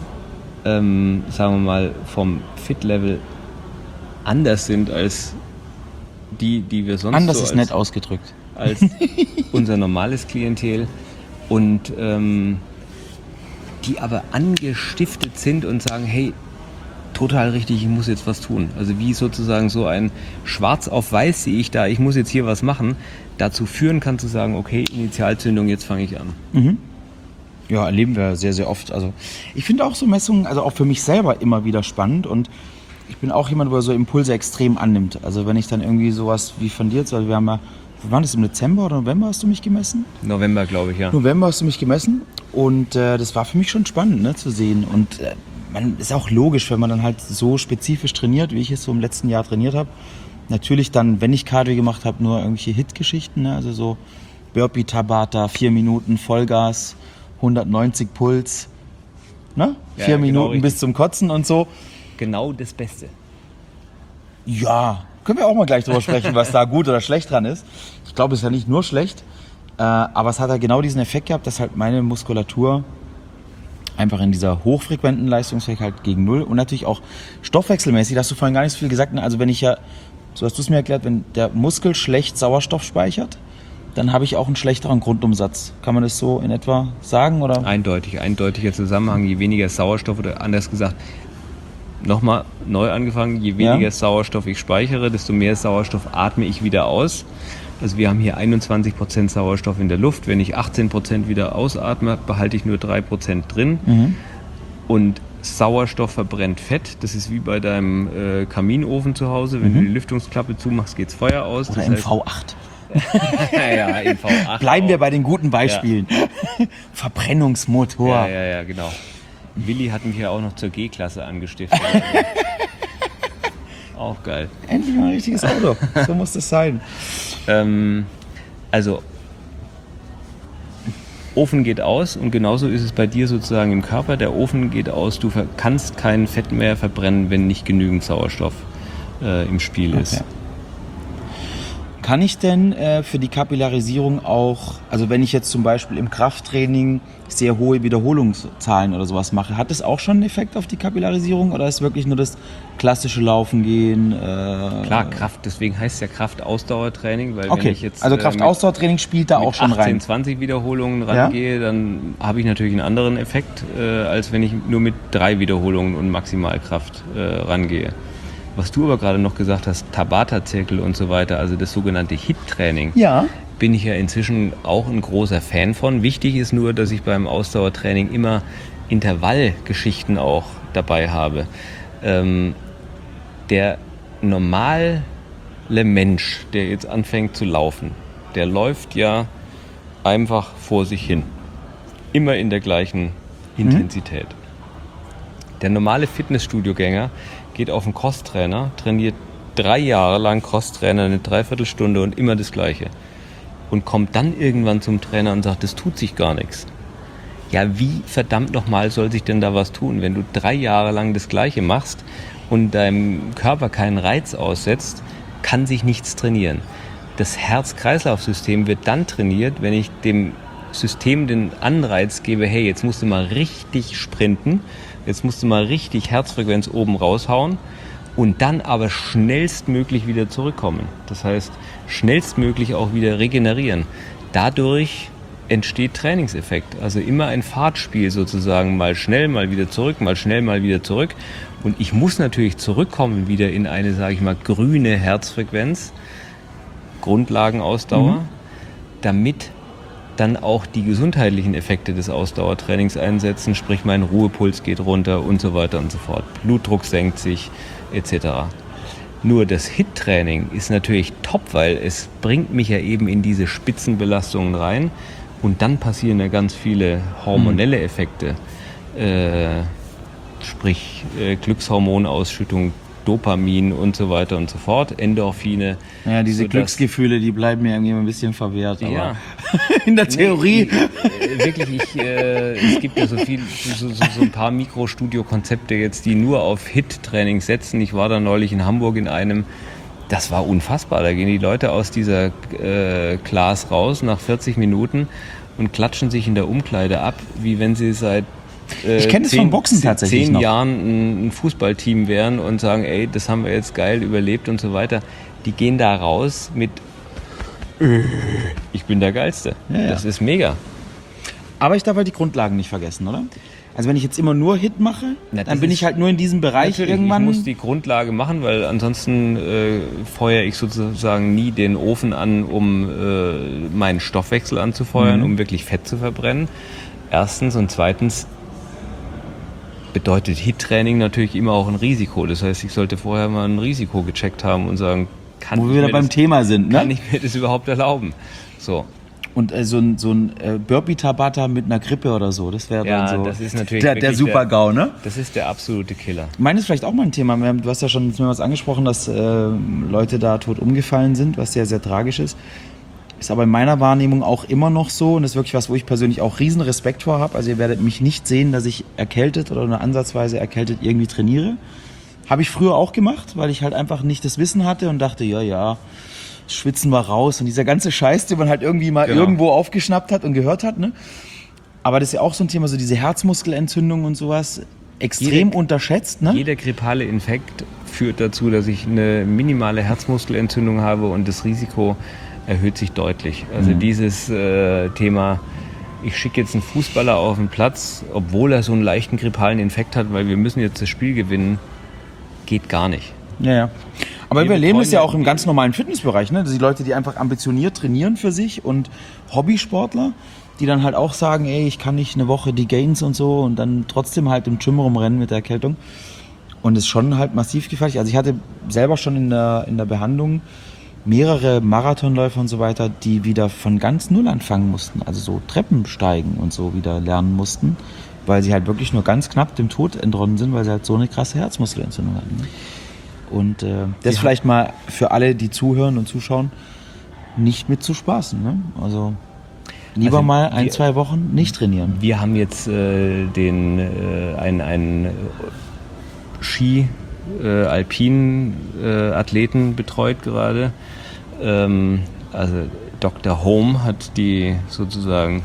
ähm, sagen wir mal, vom Fit-Level anders sind als die, die wir sonst anders so ist als, nett ausgedrückt. als unser normales Klientel. und ähm, die aber angestiftet sind und sagen, hey, total richtig, ich muss jetzt was tun. Also wie sozusagen so ein Schwarz auf Weiß sehe ich da, ich muss jetzt hier was machen, dazu führen kann zu sagen, okay, Initialzündung, jetzt fange ich an. Mhm. Ja, erleben wir sehr, sehr oft. Also ich finde auch so Messungen, also auch für mich selber immer wieder spannend und ich bin auch jemand, wo er so Impulse extrem annimmt. Also wenn ich dann irgendwie sowas wie von dir jetzt, also wir haben ja, wann das, im Dezember oder November hast du mich gemessen? November, glaube ich, ja. November hast du mich gemessen und äh, das war für mich schon spannend, ne, zu sehen und äh, man ist auch logisch, wenn man dann halt so spezifisch trainiert, wie ich es so im letzten Jahr trainiert habe. Natürlich dann, wenn ich Cardio gemacht habe, nur irgendwelche Hit-Geschichten, ne? Also so Burpee, Tabata, vier Minuten Vollgas, hundertneunzig Puls, ne? Ja, Vier genau Minuten richtig. bis zum Kotzen und so. Genau das Beste. Ja, können wir auch mal gleich drüber sprechen, was da gut oder schlecht dran ist. Ich glaube, es ist ja nicht nur schlecht, äh, aber es hat halt genau diesen Effekt gehabt, dass halt meine Muskulatur einfach in dieser hochfrequenten Leistungsfähigkeit gegen Null und natürlich auch stoffwechselmäßig, da hast du vorhin gar nicht so viel gesagt, ne? Also wenn ich ja, so hast du es mir erklärt, wenn der Muskel schlecht Sauerstoff speichert, dann habe ich auch einen schlechteren Grundumsatz. Kann man das so in etwa sagen? Oder? Eindeutig, eindeutiger Zusammenhang, je weniger Sauerstoff oder anders gesagt, nochmal neu angefangen, je weniger Ja. Sauerstoff ich speichere, desto mehr Sauerstoff atme ich wieder aus. Also wir haben hier einundzwanzig Prozent Sauerstoff in der Luft. Wenn ich achtzehn Prozent wieder ausatme, behalte ich nur drei Prozent drin. Mhm. Und Sauerstoff verbrennt Fett. Das ist wie bei deinem äh, Kaminofen zu Hause. Wenn Mhm. du die Lüftungsklappe zumachst, geht's Feuer aus. Oder Das im heißt- V acht. ja, im V acht. Bleiben wir auch. bei den guten Beispielen. Verbrennungsmotor. Ja, ja, ja, genau. Willi hat mich ja auch noch zur G-Klasse angestiftet. Auch geil. Endlich mal ein richtiges Auto. So muss das sein. Ähm, also, Ofen geht aus und genauso ist es bei dir sozusagen im Körper. Der Ofen geht aus, du ver- kannst kein Fett mehr verbrennen, wenn nicht genügend Sauerstoff äh, im Spiel ist. Okay. Kann ich denn äh, für die Kapillarisierung auch, also wenn ich jetzt zum Beispiel im Krafttraining sehr hohe Wiederholungszahlen oder sowas mache, hat das auch schon einen Effekt auf die Kapillarisierung oder ist wirklich nur das klassische Laufen gehen? Äh, Klar, Kraft, deswegen heißt es ja Kraft-Ausdauertraining, weil Okay, wenn ich jetzt also äh, Kraftausdauertraining spielt da mit auch schon achtzehn, rein. zwanzig Wiederholungen rangehe, dann habe ich natürlich einen anderen Effekt, äh, als wenn ich nur mit drei Wiederholungen und Maximalkraft äh, rangehe. Was du aber gerade noch gesagt hast, Tabata-Zirkel und so weiter, also das sogenannte Hit-Training, Ja. bin ich ja inzwischen auch ein großer Fan von. Wichtig ist nur, dass ich beim Ausdauertraining immer Intervallgeschichten auch dabei habe. Ähm, der normale Mensch, der jetzt anfängt zu laufen, der läuft ja einfach vor sich hin. Immer in der gleichen Intensität. Der normale Fitnessstudio-Gänger geht auf einen Crosstrainer, trainiert drei Jahre lang Crosstrainer, eine Dreiviertelstunde und immer das Gleiche. Und kommt dann irgendwann zum Trainer und sagt, das tut sich gar nichts. Ja, wie verdammt nochmal soll sich denn da was tun, wenn du drei Jahre lang das Gleiche machst und deinem Körper keinen Reiz aussetzt, kann sich nichts trainieren. Das Herz-Kreislauf-System wird dann trainiert, wenn ich dem System den Anreiz gebe, hey, jetzt musst du mal richtig sprinten, jetzt musst du mal richtig Herzfrequenz oben raushauen und dann aber schnellstmöglich wieder zurückkommen. Das heißt, schnellstmöglich auch wieder regenerieren. Dadurch entsteht Trainingseffekt. Also immer ein Fahrtspiel sozusagen, mal schnell, mal wieder zurück, mal schnell, mal wieder zurück. Und ich muss natürlich zurückkommen wieder in eine, sage ich mal, grüne Herzfrequenz, Grundlagenausdauer, mhm. damit dann auch die gesundheitlichen Effekte des Ausdauertrainings einsetzen, sprich mein Ruhepuls geht runter und so weiter und so fort. Blutdruck senkt sich et cetera. Nur das Hit-Training ist natürlich top, weil es bringt mich ja eben in diese Spitzenbelastungen rein und dann passieren ja ganz viele hormonelle Effekte, äh, sprich äh, Glückshormonausschüttung, Dopamin und so weiter und so fort, Endorphine. Ja, diese sodass- Glücksgefühle, die bleiben mir irgendwie ein bisschen verwehrt. Aber Ja. in der Theorie. Nee, äh, wirklich, ich, äh, es gibt ja so viel, so, so, so ein paar Mikrostudio-Konzepte jetzt, die nur auf Hit-Training setzen. Ich war da neulich in Hamburg in einem, das war unfassbar. Da gehen die Leute aus dieser äh, Class raus nach vierzig Minuten und klatschen sich in der Umkleide ab, wie wenn sie seit äh, Ich kenne das vom Boxen tatsächlich zehn noch. Jahren ein, ein Fußballteam wären und sagen, ey, das haben wir jetzt geil überlebt und so weiter. Die gehen da raus mit ich bin der Geilste. Ja, ja. Das ist mega. Aber ich darf halt die Grundlagen nicht vergessen, oder? Also wenn ich jetzt immer nur Hit mache, Na, dann bin ich halt nur in diesem Bereich irgendwann. Ich muss die Grundlage machen, weil ansonsten äh, feuere ich sozusagen nie den Ofen an, um äh, meinen Stoffwechsel anzufeuern, mhm. um wirklich Fett zu verbrennen. Erstens und zweitens bedeutet Hit-Training natürlich immer auch ein Risiko. Das heißt, ich sollte vorher mal ein Risiko gecheckt haben und sagen, kann, Wo ich, wir mir wieder beim das, Thema sind, ne? kann ich mir das überhaupt erlauben? So. Und äh, so ein, so ein äh, Burpee-Tabata mit einer Grippe oder so, das wäre ja, dann so das ist natürlich der, der Super-GAU, ne? Das ist der absolute Killer. Meines ist vielleicht auch mal ein Thema. Du hast ja schon mehrmals angesprochen, dass äh, Leute da tot umgefallen sind, was sehr, sehr tragisch ist. Ist aber in meiner Wahrnehmung auch immer noch so und das ist wirklich was, wo ich persönlich auch riesen Respekt vor habe. Also ihr werdet mich nicht sehen, dass ich erkältet oder nur ansatzweise erkältet irgendwie trainiere. Habe ich früher auch gemacht, weil ich halt einfach nicht das Wissen hatte und dachte, ja, ja, schwitzen wir raus und dieser ganze Scheiß, den man halt irgendwie mal genau. irgendwo aufgeschnappt hat und gehört hat, ne? Aber das ist ja auch so ein Thema, so diese Herzmuskelentzündung und sowas, extrem jeder, unterschätzt, ne? Jeder grippale Infekt führt dazu, dass ich eine minimale Herzmuskelentzündung habe und das Risiko erhöht sich deutlich. Also mhm. dieses äh, Thema, ich schicke jetzt einen Fußballer auf den Platz, obwohl er so einen leichten grippalen Infekt hat, weil wir müssen jetzt das Spiel gewinnen, geht gar nicht. Ja, ja. Aber wir, wir erleben es ja auch im ganz normalen Fitnessbereich, ne? Die Leute, die einfach ambitioniert trainieren für sich und Hobbysportler, die dann halt auch sagen, ey, ich kann nicht eine Woche die Gains und so und dann trotzdem halt im Gym rumrennen mit der Erkältung. Und es ist schon halt massiv gefährlich. Also ich hatte selber schon in der, in der Behandlung mehrere Marathonläufer und so weiter, die wieder von ganz Null anfangen mussten, also so Treppen steigen und so wieder lernen mussten, weil sie halt wirklich nur ganz knapp dem Tod entronnen sind, weil sie halt so eine krasse Herzmuskelentzündung hatten. Ne? Und äh, das ja. vielleicht mal für alle, die zuhören und zuschauen, nicht mit zu spaßen. Ne? Also lieber also mal ein, wir, zwei Wochen nicht trainieren. Wir haben jetzt äh, den äh, einen, einen Ski äh, alpinen äh, Athleten betreut gerade. Ähm, also Doktor Home hat die sozusagen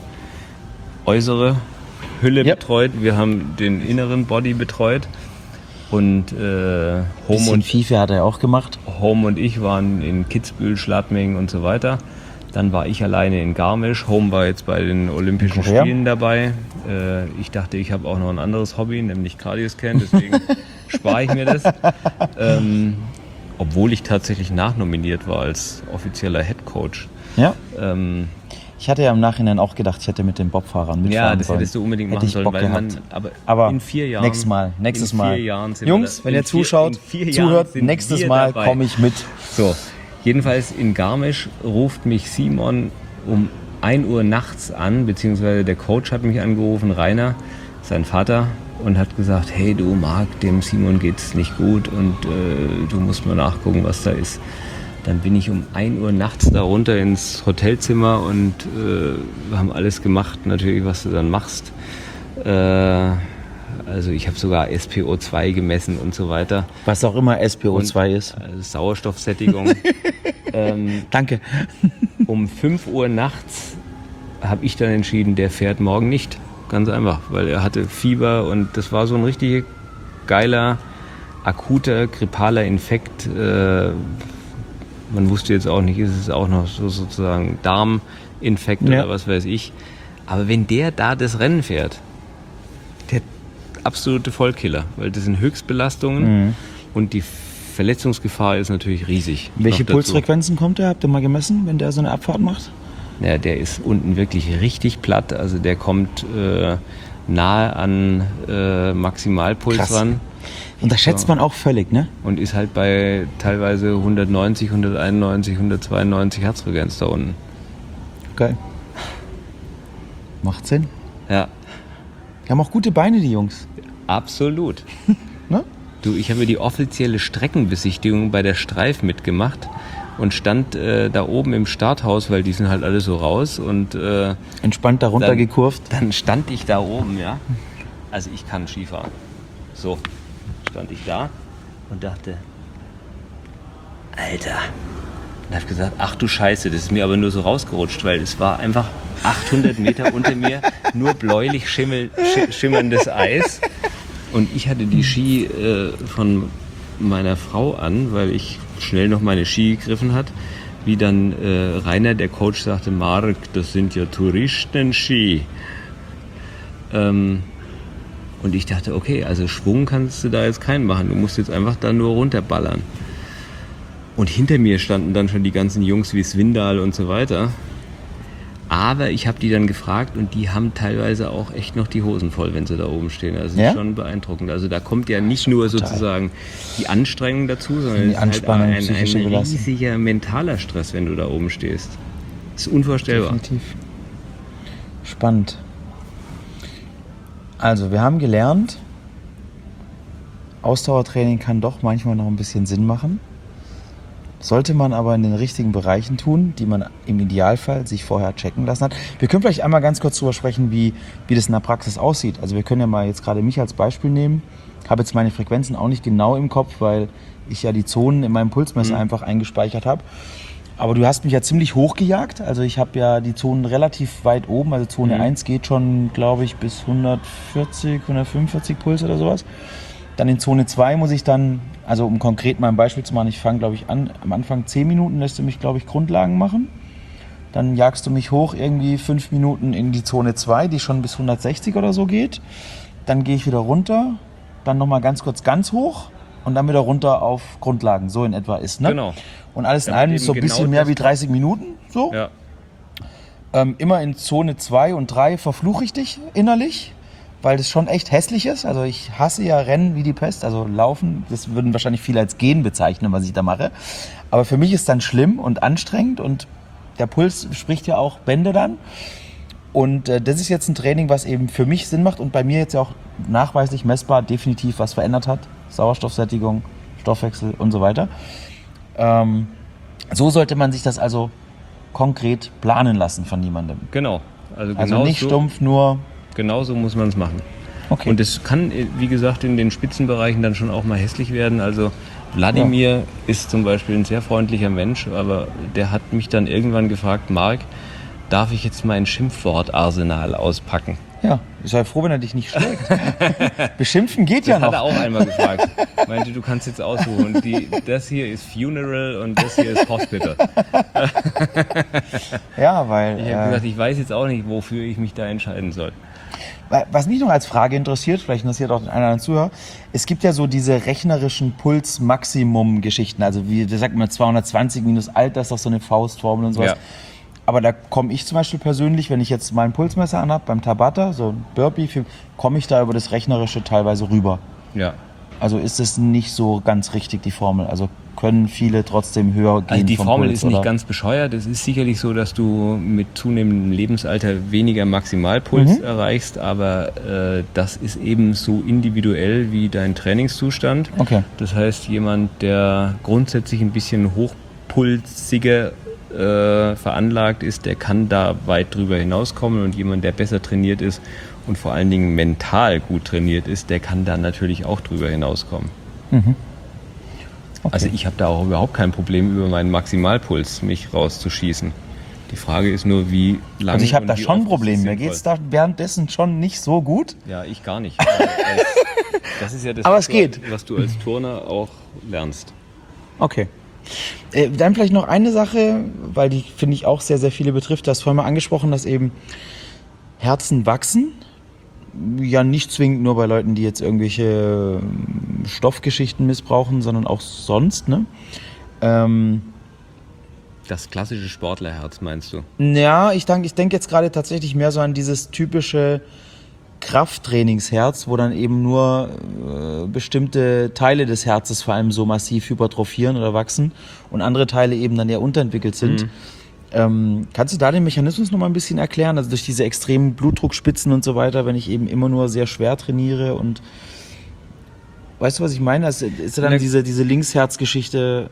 äußere Hülle yep. betreut. Wir haben den inneren Body betreut. Und äh, Home und FIFA hat er auch gemacht. Home und ich waren in Kitzbühel, Schladming und so weiter. Dann war ich alleine in Garmisch. Home war jetzt bei den Olympischen Spielen dabei. Äh, ich dachte, ich habe auch noch ein anderes Hobby, nämlich Cardioscan, deswegen spare ich mir das. Ähm, obwohl ich tatsächlich nachnominiert war als offizieller Headcoach. Ja. Ähm, Ich hatte ja im Nachhinein auch gedacht, ich hätte mit den Bobfahrern mitfahren sollen. Ja, das sollen. hättest du unbedingt machen sollen, weil man, aber, aber in vier Jahren, nächstes Mal, nächstes in vier Mal. Jahren sind Jungs, wir, wenn ihr vier, zuschaut, zuhört, nächstes Mal komme ich mit. So, jedenfalls in Garmisch ruft mich Simon um ein Uhr nachts an, beziehungsweise der Coach hat mich angerufen, Rainer, sein Vater, und hat gesagt, hey du Marc, dem Simon geht's nicht gut und äh, du musst mal nachgucken, was da ist. Dann bin ich um ein Uhr nachts da runter ins Hotelzimmer und äh, wir haben alles gemacht, natürlich, was du dann machst. Äh, also ich habe sogar S P O zwei gemessen und so weiter. Was auch immer S P O zwei und, ist. Also Sauerstoffsättigung. ähm, Danke. Um fünf Uhr nachts habe ich dann entschieden, der fährt morgen nicht. Ganz einfach, weil er hatte Fieber und das war so ein richtig geiler, akuter, grippaler Infekt. Äh, Man wusste jetzt auch nicht, ist es auch noch so sozusagen Darminfekt ja. oder was weiß ich. Aber wenn der da das Rennen fährt, der absolute Vollkiller, weil das sind Höchstbelastungen mhm. und die Verletzungsgefahr ist natürlich riesig. Welche Pulsfrequenzen kommt der? Habt ihr mal gemessen, wenn der so eine Abfahrt macht? Ja, der ist unten wirklich richtig platt. Also der kommt äh, nahe an äh, Maximalpuls Krass. ran. Unterschätzt man auch völlig, ne? Und ist halt bei teilweise hundertneunzig, hunderteinundneunzig, hundertzweiundneunzig Herzfrequenz da unten. Geil. Macht Sinn. Ja. Die haben auch gute Beine, die Jungs. Absolut. Ne? Du, ich habe die offizielle Streckenbesichtigung bei der Streif mitgemacht und stand äh, da oben im Starthaus, weil die sind halt alle so raus und äh, entspannt da runter dann, gekurvt. Dann stand ich da oben, ja. Also ich kann Skifahren. So. Stand ich da und dachte, Alter. Und habe gesagt, ach du Scheiße, das ist mir aber nur so rausgerutscht, weil es war einfach achthundert Meter unter mir nur bläulich schimmel, sch, schimmerndes Eis. Und ich hatte die Ski äh, von meiner Frau an, weil ich schnell noch meine Ski gegriffen hat, wie dann äh, Rainer, der Coach, sagte, Marc, das sind ja Touristenski. Ähm, und ich dachte, okay, also Schwung kannst du da jetzt keinen machen. Du musst jetzt einfach da nur runterballern. Und hinter mir standen dann schon die ganzen Jungs wie Swindal und so weiter. Aber ich habe die dann gefragt und die haben teilweise auch echt noch die Hosen voll, wenn sie da oben stehen. Also das ja? ist schon beeindruckend. Also da kommt ja nicht nur sozusagen die Anstrengung dazu, sondern die es ist halt ein, ein, ein riesiger mentaler Stress, wenn du da oben stehst. Das ist unvorstellbar. Definitiv. Spannend. Also wir haben gelernt, Ausdauertraining kann doch manchmal noch ein bisschen Sinn machen. Sollte man aber in den richtigen Bereichen tun, die man im Idealfall sich vorher checken lassen hat. Wir können vielleicht einmal ganz kurz darüber sprechen, wie, wie das in der Praxis aussieht. Also wir können ja mal jetzt gerade mich als Beispiel nehmen. Ich habe jetzt meine Frequenzen auch nicht genau im Kopf, weil ich ja die Zonen in meinem Pulsmesser mhm. einfach eingespeichert habe. Aber du hast mich ja ziemlich hochgejagt. Also ich habe ja die Zonen relativ weit oben. Also Zone mhm. eins geht schon, glaube ich, bis hundertvierzig, hundertfünfundvierzig Puls oder sowas. Dann in Zone zwei muss ich dann, also um konkret mal ein Beispiel zu machen, ich fange, glaube ich, an, am Anfang zehn Minuten lässt du mich, glaube ich, Grundlagen machen. Dann jagst du mich hoch irgendwie fünf Minuten in die Zone zwei, die schon bis hundertsechzig oder so geht. Dann gehe ich wieder runter, dann nochmal ganz kurz ganz hoch und dann wieder runter auf Grundlagen, so in etwa ist. Ne? Genau. Und alles in allem so ein bisschen genau mehr wie dreißig Minuten. So. Ja. Ähm, immer in Zone zwei und drei verfluche ich dich innerlich, weil das schon echt hässlich ist. Also ich hasse ja Rennen wie die Pest, also Laufen, das würden wahrscheinlich viele als Gehen bezeichnen, was ich da mache. Aber für mich ist dann schlimm und anstrengend und der Puls spricht ja auch Bände dann. Und äh, das ist jetzt ein Training, was eben für mich Sinn macht und bei mir jetzt ja auch nachweislich messbar definitiv was verändert hat. Sauerstoffsättigung, Stoffwechsel und so weiter. Ähm, so sollte man sich das also konkret planen lassen von jemandem. Genau. Also, also genau nicht so, stumpf nur... Genau so muss man es machen. Okay. Und es kann, wie gesagt, in den Spitzenbereichen dann schon auch mal hässlich werden. Also Wladimir ja. ist zum Beispiel ein sehr freundlicher Mensch, aber der hat mich dann irgendwann gefragt, Marc, darf ich jetzt mein Schimpfwortarsenal auspacken? Ja, ich sei froh, wenn er dich nicht schlägt. Beschimpfen geht das ja noch. Das hat er auch einmal gefragt. Meinte, du kannst jetzt aussuchen. Die, das hier ist Funeral und das hier ist Hospital. Ja, weil... Ich habe äh, gesagt, ich weiß jetzt auch nicht, wofür ich mich da entscheiden soll. Was mich noch als Frage interessiert, vielleicht interessiert auch den einen oder anderen Zuhörer, es gibt ja so diese rechnerischen Puls-Maximum-Geschichten, also wie, da sagt man zweihundertzwanzig minus Alter, das ist doch so eine Faustformel und sowas. Ja. Aber da komme ich zum Beispiel persönlich, wenn ich jetzt mein Pulsmesser anhabe, beim Tabata, so ein Burpee, komme ich da über das Rechnerische teilweise rüber. Ja. Also ist es nicht so ganz richtig, die Formel. Also können viele trotzdem höher gehen. Also die vom Formel Puls, ist nicht oder? ganz bescheuert. Es ist sicherlich so, dass du mit zunehmendem Lebensalter weniger Maximalpuls mhm. erreichst, aber äh, das ist eben so individuell wie dein Trainingszustand. Okay. Das heißt, jemand, der grundsätzlich ein bisschen hochpulsiger äh, veranlagt ist, der kann da weit drüber hinauskommen, und jemand, der besser trainiert ist und vor allen Dingen mental gut trainiert ist, der kann da natürlich auch drüber hinauskommen. Mhm. Okay. Also ich habe da auch überhaupt kein Problem, über meinen Maximalpuls mich rauszuschießen. Die Frage ist nur, wie lange. Also ich habe da schon ein Problem. Mir geht es da währenddessen schon nicht so gut. Ja, ich gar nicht. Also als, das ist ja das, Aber was, es geht. Du, was du als Turner auch lernst. Okay. Äh, dann vielleicht noch eine Sache, weil die, finde ich, auch sehr, sehr viele betrifft. Du hast vorhin mal angesprochen, dass eben Herzen wachsen. Ja, nicht zwingend nur bei Leuten, die jetzt irgendwelche Stoffgeschichten missbrauchen, sondern auch sonst, ne? Ähm, das klassische Sportlerherz, meinst du? Ja, ich denke ich denk jetzt gerade tatsächlich mehr so an dieses typische Krafttrainingsherz, wo dann eben nur äh, bestimmte Teile des Herzes vor allem so massiv hypertrophieren oder wachsen und andere Teile eben dann eher unterentwickelt sind. Mhm. Ähm, kannst du da den Mechanismus noch mal ein bisschen erklären? Also durch diese extremen Blutdruckspitzen und so weiter, wenn ich eben immer nur sehr schwer trainiere und weißt du, was ich meine? Also ist ja dann ja. diese, diese Linksherzgeschichte,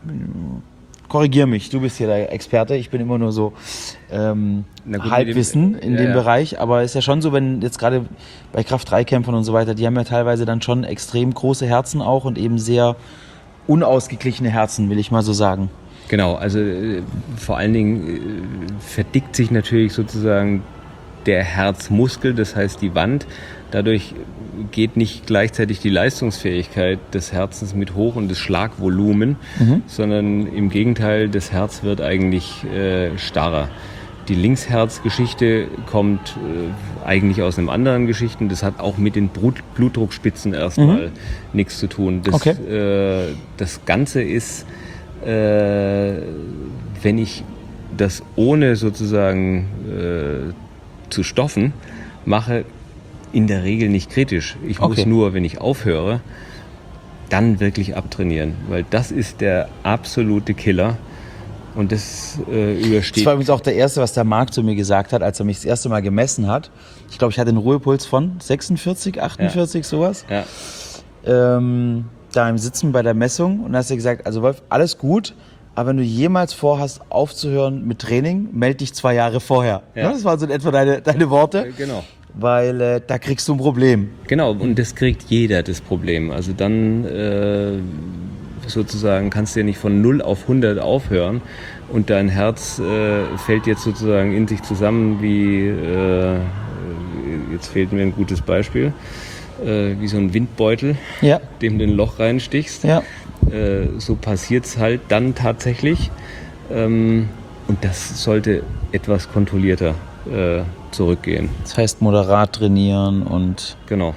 korrigier mich, du bist hier der Experte, ich bin immer nur so ähm, gut, Halbwissen in ja, dem ja. Bereich, aber ist ja schon so, wenn jetzt gerade bei Kraft drei Kämpfern und so weiter, die haben ja teilweise dann schon extrem große Herzen auch und eben sehr unausgeglichene Herzen, will ich mal so sagen. Genau, also äh, vor allen Dingen äh, verdickt sich natürlich sozusagen der Herzmuskel, das heißt die Wand. Dadurch geht nicht gleichzeitig die Leistungsfähigkeit des Herzens mit hoch und das Schlagvolumen, mhm. sondern im Gegenteil, das Herz wird eigentlich äh, starrer. die Linksherzgeschichte kommt äh, eigentlich aus einem anderen Geschichten. Das hat auch mit den Brut- Blutdruckspitzen erstmal mhm. nichts zu tun. Das, okay. äh, das Ganze ist, äh, wenn ich das ohne sozusagen äh, zu stoffen mache, in der Regel nicht kritisch. Ich okay. muss nur, wenn ich aufhöre, dann wirklich abtrainieren, weil das ist der absolute Killer und das äh, übersteht. Das war übrigens auch der Erste, was der Marc zu mir gesagt hat, als er mich das erste Mal gemessen hat. Ich glaube, ich hatte einen Ruhepuls von sechsundvierzig, achtundvierzig, ja. sowas. Ja. Ähm, da im Sitzen bei der Messung und da hast du gesagt, also Wolf, alles gut, aber wenn du jemals vorhast, aufzuhören mit Training, melde dich zwei Jahre vorher. Ja. Das waren so in etwa deine, deine Worte. Äh, genau. Weil äh, da kriegst du ein Problem. Genau, und das kriegt jeder, das Problem. Also dann äh, sozusagen kannst du ja nicht von null auf hundert aufhören und dein Herz äh, fällt jetzt sozusagen in sich zusammen wie, äh, jetzt fehlt mir ein gutes Beispiel, äh, wie so ein Windbeutel, ja. dem du ein Loch reinstichst. Ja. Äh, so passiert es halt dann tatsächlich. Ähm, und das sollte etwas kontrollierter äh, zurückgehen. Das heißt moderat trainieren und... Genau.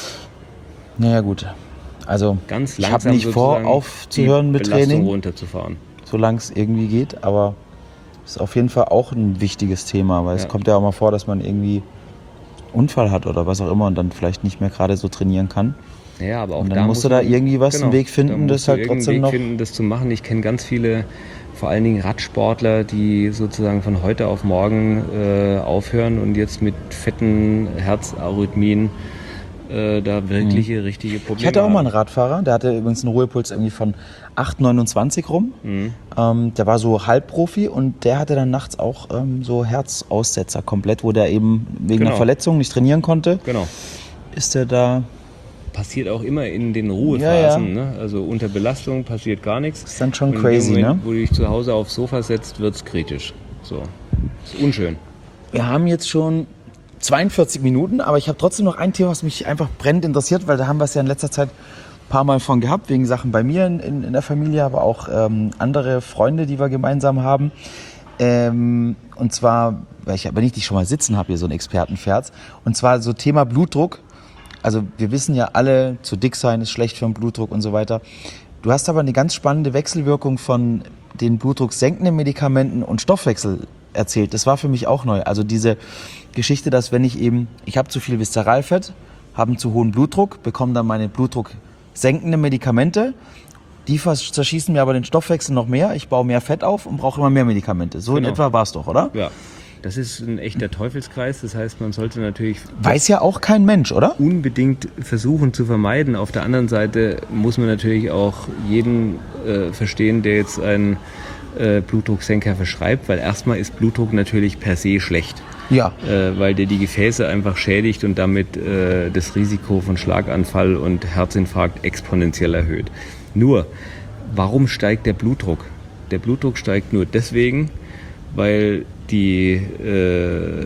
Naja gut, also ganz ich habe nicht vor, aufzuhören mit Belastung Training, runterzufahren. Solange es irgendwie geht, aber es ist auf jeden Fall auch ein wichtiges Thema, weil ja. es kommt ja auch mal vor, dass man irgendwie Unfall hat oder was auch immer und dann vielleicht nicht mehr gerade so trainieren kann. Ja, aber auch und dann da musst muss du da man, irgendwie was, genau, einen Weg finden, da das halt trotzdem Weg noch... finden, das zu machen. Ich kenne ganz viele, vor allen Dingen Radsportler, die sozusagen von heute auf morgen äh, aufhören und jetzt mit fetten Herzarrhythmien äh, da wirkliche, mhm. richtige Probleme Ich hatte auch haben. mal einen Radfahrer, der hatte übrigens einen Ruhepuls irgendwie von acht Komma neunundzwanzig rum. Mhm. Ähm, der war so Halbprofi und der hatte dann nachts auch ähm, so Herzaussetzer komplett, wo der eben wegen genau. einer Verletzung nicht trainieren konnte. Genau. Ist der da... Passiert auch immer in den Ruhephasen. Ja, ja. Ne? Also unter Belastung passiert gar nichts. Das ist dann schon und crazy, in dem Moment, ne? wo du dich zu Hause aufs Sofa setzt, wird es kritisch. So. Das ist unschön. Wir haben jetzt schon zweiundvierzig Minuten, aber ich habe trotzdem noch ein Thema, was mich einfach brennend interessiert, weil da haben wir es ja in letzter Zeit ein paar Mal von gehabt, wegen Sachen bei mir in, in, in der Familie, aber auch ähm, andere Freunde, die wir gemeinsam haben. Ähm, und zwar, weil ich, wenn ich dich schon mal sitzen habe, hier so ein Expertenpferd, und zwar so Thema Blutdruck. Also wir wissen ja alle, zu dick sein ist schlecht für den Blutdruck und so weiter. Du hast aber eine ganz spannende Wechselwirkung von den blutdrucksenkenden Medikamenten und Stoffwechsel erzählt. Das war für mich auch neu. Also diese Geschichte, dass wenn ich eben, ich habe zu viel Viszeralfett, habe einen zu hohen Blutdruck, bekomme dann meine blutdrucksenkenden Medikamente, die zerschießen mir aber den Stoffwechsel noch mehr, ich baue mehr Fett auf und brauche immer mehr Medikamente. So genau. In etwa war es doch, oder? Ja. Das ist ein echter Teufelskreis, das heißt, man sollte natürlich... Weiß ja auch kein Mensch, oder? Unbedingt versuchen zu vermeiden. Auf der anderen Seite muss man natürlich auch jeden äh, verstehen, der jetzt einen äh, Blutdrucksenker verschreibt, weil erstmal ist Blutdruck natürlich per se schlecht. Ja. Äh, weil der die Gefäße einfach schädigt und damit äh, das Risiko von Schlaganfall und Herzinfarkt exponentiell erhöht. Nur, warum steigt der Blutdruck? Der Blutdruck steigt nur deswegen, weil die, äh,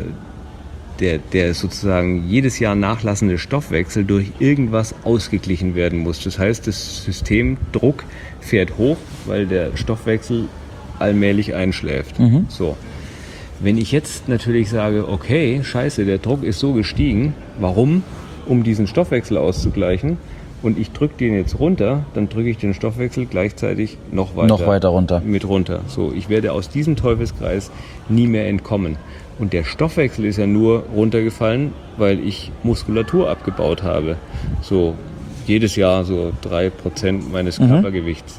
der, der sozusagen jedes Jahr nachlassende Stoffwechsel durch irgendwas ausgeglichen werden muss. Das heißt, das Systemdruck fährt hoch, weil der Stoffwechsel allmählich einschläft. Mhm. So. Wenn ich jetzt natürlich sage, okay, scheiße, der Druck ist so gestiegen, warum? Um diesen Stoffwechsel auszugleichen. Und ich drücke den jetzt runter, dann drücke ich den Stoffwechsel gleichzeitig noch weiter, noch weiter runter. mit runter. So, ich werde aus diesem Teufelskreis nie mehr entkommen. Und der Stoffwechsel ist ja nur runtergefallen, weil ich Muskulatur abgebaut habe. So jedes Jahr so drei Prozent meines mhm. Körpergewichts.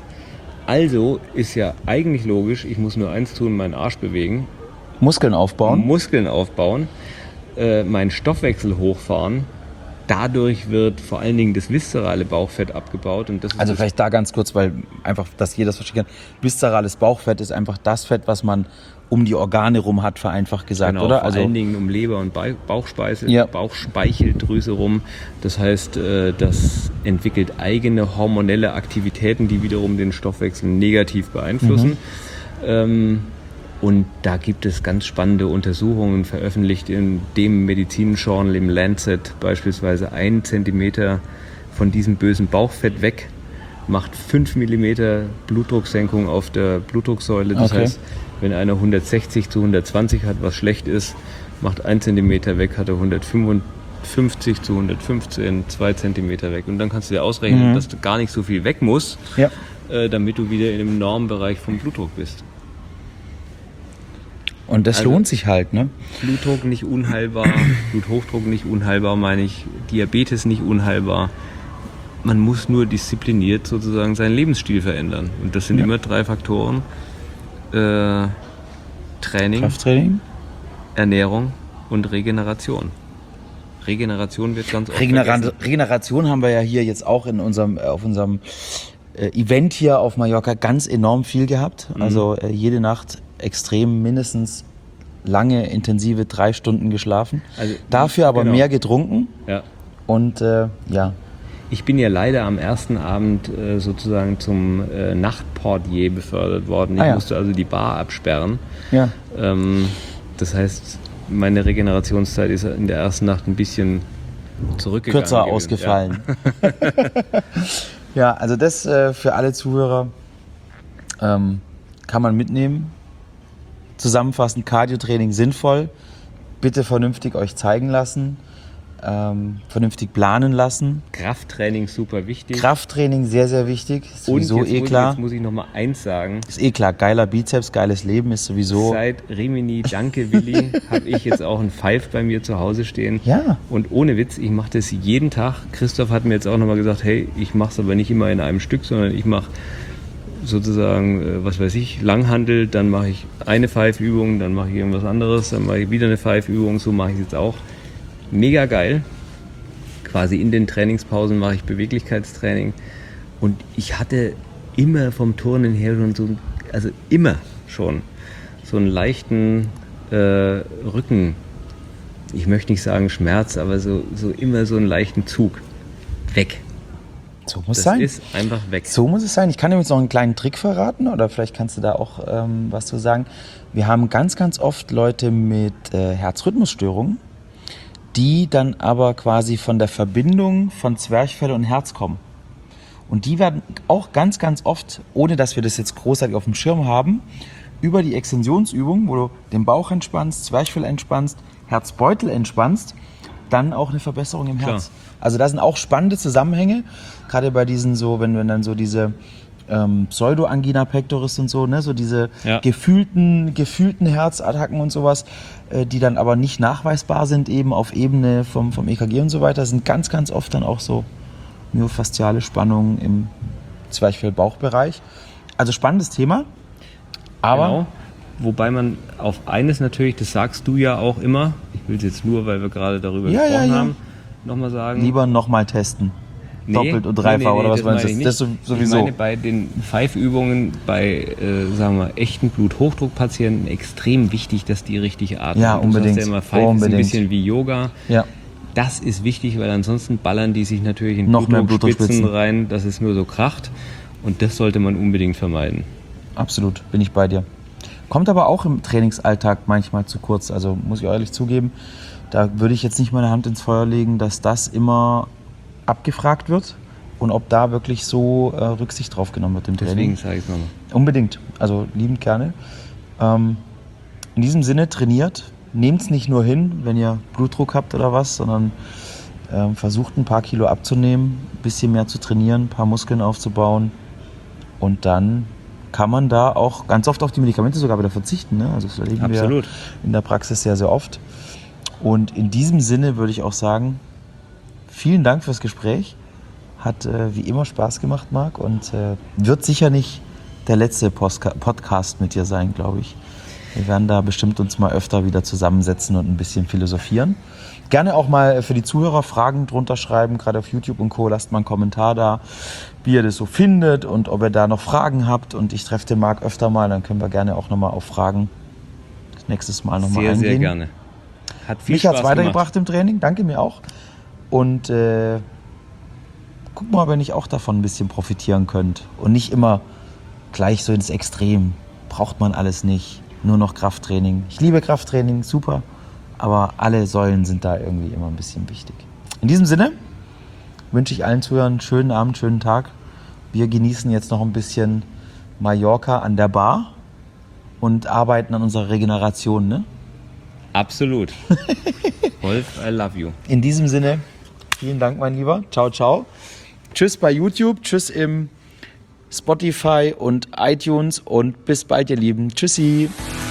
Also ist ja eigentlich logisch, ich muss nur eins tun, meinen Arsch bewegen. Muskeln aufbauen. Muskeln aufbauen, äh, meinen Stoffwechsel hochfahren. Dadurch wird vor allen Dingen das viszerale Bauchfett abgebaut. Und das ist also das vielleicht da ganz kurz, weil einfach, dass jeder das verstehen kann. Viszerales Bauchfett ist einfach das Fett, was man um die Organe rum hat, vereinfacht gesagt, genau, oder? Vor also allen Dingen um Leber und Bauchspeise, ja. Bauchspeicheldrüse rum. Das heißt, das entwickelt eigene hormonelle Aktivitäten, die wiederum den Stoffwechsel negativ beeinflussen. Mhm. Ähm, Und da gibt es ganz spannende Untersuchungen, veröffentlicht in dem Medizinjournal im Lancet beispielsweise ein Zentimeter von diesem bösen Bauchfett weg, macht fünf Millimeter Blutdrucksenkung auf der Blutdrucksäule. Das okay. heißt, Wenn einer hundertsechzig zu hundertzwanzig hat, was schlecht ist, macht ein Zentimeter weg, hat er hundertfünfundfünfzig zu hundertfünfzehn, zwei Zentimeter weg. Und dann kannst du dir ausrechnen, mhm. dass du gar nicht so viel weg muss, ja. äh, damit du wieder in dem Normbereich vom Blutdruck bist. Und das also, lohnt sich halt, ne? Blutdruck nicht unheilbar, Bluthochdruck nicht unheilbar, meine ich, Diabetes nicht unheilbar. Man muss nur diszipliniert sozusagen seinen Lebensstil verändern. Und das sind ja. immer drei Faktoren. Äh, Training, Krafttraining, Ernährung und Regeneration. Regeneration wird ganz oft Regenera- vergessen. Regeneration haben wir ja hier jetzt auch in unserem, auf unserem äh, Event hier auf Mallorca ganz enorm viel gehabt. Mhm. Also äh, jede Nacht extrem mindestens lange, intensive drei Stunden geschlafen. Also, Dafür aber genau. mehr getrunken. Ja. Und äh, ja. Ich bin ja leider am ersten Abend äh, sozusagen zum äh, Nachtportier befördert worden. Ich ah, ja. musste also die Bar absperren. Ja. Ähm, das heißt, meine Regenerationszeit ist in der ersten Nacht ein bisschen zurückgegangen. Kürzer gewesen. ausgefallen. Ja, ja also das äh, für alle Zuhörer ähm, kann man mitnehmen. Zusammenfassend, Cardio-Training sinnvoll. Bitte vernünftig euch zeigen lassen. Ähm, vernünftig planen lassen. Krafttraining super wichtig. Krafttraining sehr, sehr wichtig. Ist sowieso Und jetzt eh muss, klar. Jetzt muss ich noch mal eins sagen. Ist eh klar, geiler Bizeps, geiles Leben ist sowieso. Seit Rimini Danke Willi habe ich jetzt auch ein Five bei mir zu Hause stehen. Ja. Und ohne Witz, ich mache das jeden Tag. Christoph hat mir jetzt auch noch mal gesagt, hey, ich mache es aber nicht immer in einem Stück, sondern ich mache sozusagen, was weiß ich, Langhandel, dann mache ich eine Five-Übung, dann mache ich irgendwas anderes, dann mache ich wieder eine Five-Übung, so mache ich es jetzt auch. Mega geil. Quasi in den Trainingspausen mache ich Beweglichkeitstraining und ich hatte immer vom Turnen her schon so, also immer schon so einen leichten äh, Rücken, ich möchte nicht sagen Schmerz, aber so, so immer so einen leichten Zug. Weg. So muss es das sein. ist einfach weg. So muss es sein. Ich kann dir jetzt noch einen kleinen Trick verraten oder vielleicht kannst du da auch ähm, was zu sagen. Wir haben ganz, ganz oft Leute mit äh, Herzrhythmusstörungen, die dann aber quasi von der Verbindung von Zwerchfell und Herz kommen. Und die werden auch ganz, ganz oft, ohne dass wir das jetzt großartig auf dem Schirm haben, über die Extensionsübung, wo du den Bauch entspannst, Zwerchfell entspannst, Herzbeutel entspannst, dann auch eine Verbesserung im Herz. Klar. Also da sind auch spannende Zusammenhänge, gerade bei diesen so, wenn, wenn dann so diese ähm, Pseudoangina pectoris und so, ne, so diese ja. gefühlten, gefühlten Herzattacken und sowas, äh, die dann aber nicht nachweisbar sind, eben auf Ebene vom, vom E K G und so weiter, sind ganz, ganz oft dann auch so myofasziale Spannungen im Zwerchfell-Bauchbereich. Also spannendes Thema, aber... Genau. Wobei man auf eines natürlich, das sagst du ja auch immer, ich will es jetzt nur, weil wir gerade darüber ja, gesprochen ja, ja. haben, nochmal sagen. Lieber nochmal testen. Nee, Doppelt und dreifach, nee, nee, nee, oder was meinst du? Das, das sowieso. Ich meine, bei den Five-Übungen, bei, äh, sagen wir, echten Bluthochdruckpatienten extrem wichtig, dass die richtig atmen. Ja, unbedingt. Du sagst ja immer, Five unbedingt. ist ein bisschen wie Yoga. Ja. Das ist wichtig, weil ansonsten ballern die sich natürlich in Noch Blutdruckspitzen rein, dass es nur so kracht. Und das sollte man unbedingt vermeiden. Absolut, bin ich bei dir. Kommt aber auch im Trainingsalltag manchmal zu kurz. Also muss ich ehrlich zugeben, da würde ich jetzt nicht meine Hand ins Feuer legen, dass das immer abgefragt wird und ob da wirklich so äh, Rücksicht drauf genommen wird im Training. Deswegen sage ich es nochmal. Unbedingt, also liebend gerne. Ähm, in diesem Sinne trainiert, nehmt es nicht nur hin, wenn ihr Blutdruck habt oder was, sondern ähm, versucht ein paar Kilo abzunehmen, ein bisschen mehr zu trainieren, ein paar Muskeln aufzubauen und dann kann man da auch ganz oft auf die Medikamente sogar wieder verzichten. Ne? Also das erleben Absolut. wir in der Praxis sehr, sehr oft. Und in diesem Sinne würde ich auch sagen, vielen Dank fürs Gespräch. Hat äh, wie immer Spaß gemacht, Marc. Und äh, wird sicher nicht der letzte Postka- Podcast mit dir sein, glaube ich. Wir werden da bestimmt uns mal öfter wieder zusammensetzen und ein bisschen philosophieren. Gerne auch mal für die Zuhörer Fragen drunter schreiben, gerade auf YouTube und Co. Lasst mal einen Kommentar da, wie ihr das so findet und ob ihr da noch Fragen habt. Und ich treffe den Marc öfter mal, dann können wir gerne auch nochmal auf Fragen das nächstes Mal nochmal eingehen. Sehr, sehr gerne. Hat viel Mich hat es Spaß weitergebracht gemacht. im Training, danke mir auch. Und äh, guck mal, wenn ihr auch davon ein bisschen profitieren könnt. Und nicht immer gleich so ins Extrem. Braucht man alles nicht. Nur noch Krafttraining. Ich liebe Krafttraining, super. Aber alle Säulen sind da irgendwie immer ein bisschen wichtig. In diesem Sinne wünsche ich allen Zuhörern einen schönen Abend, schönen Tag. Wir genießen jetzt noch ein bisschen Mallorca an der Bar und arbeiten an unserer Regeneration, ne? Absolut. Wolf, I love you. In diesem Sinne, vielen Dank, mein Lieber. Ciao, ciao. Tschüss bei YouTube, tschüss im Spotify und iTunes und bis bald, ihr Lieben. Tschüssi.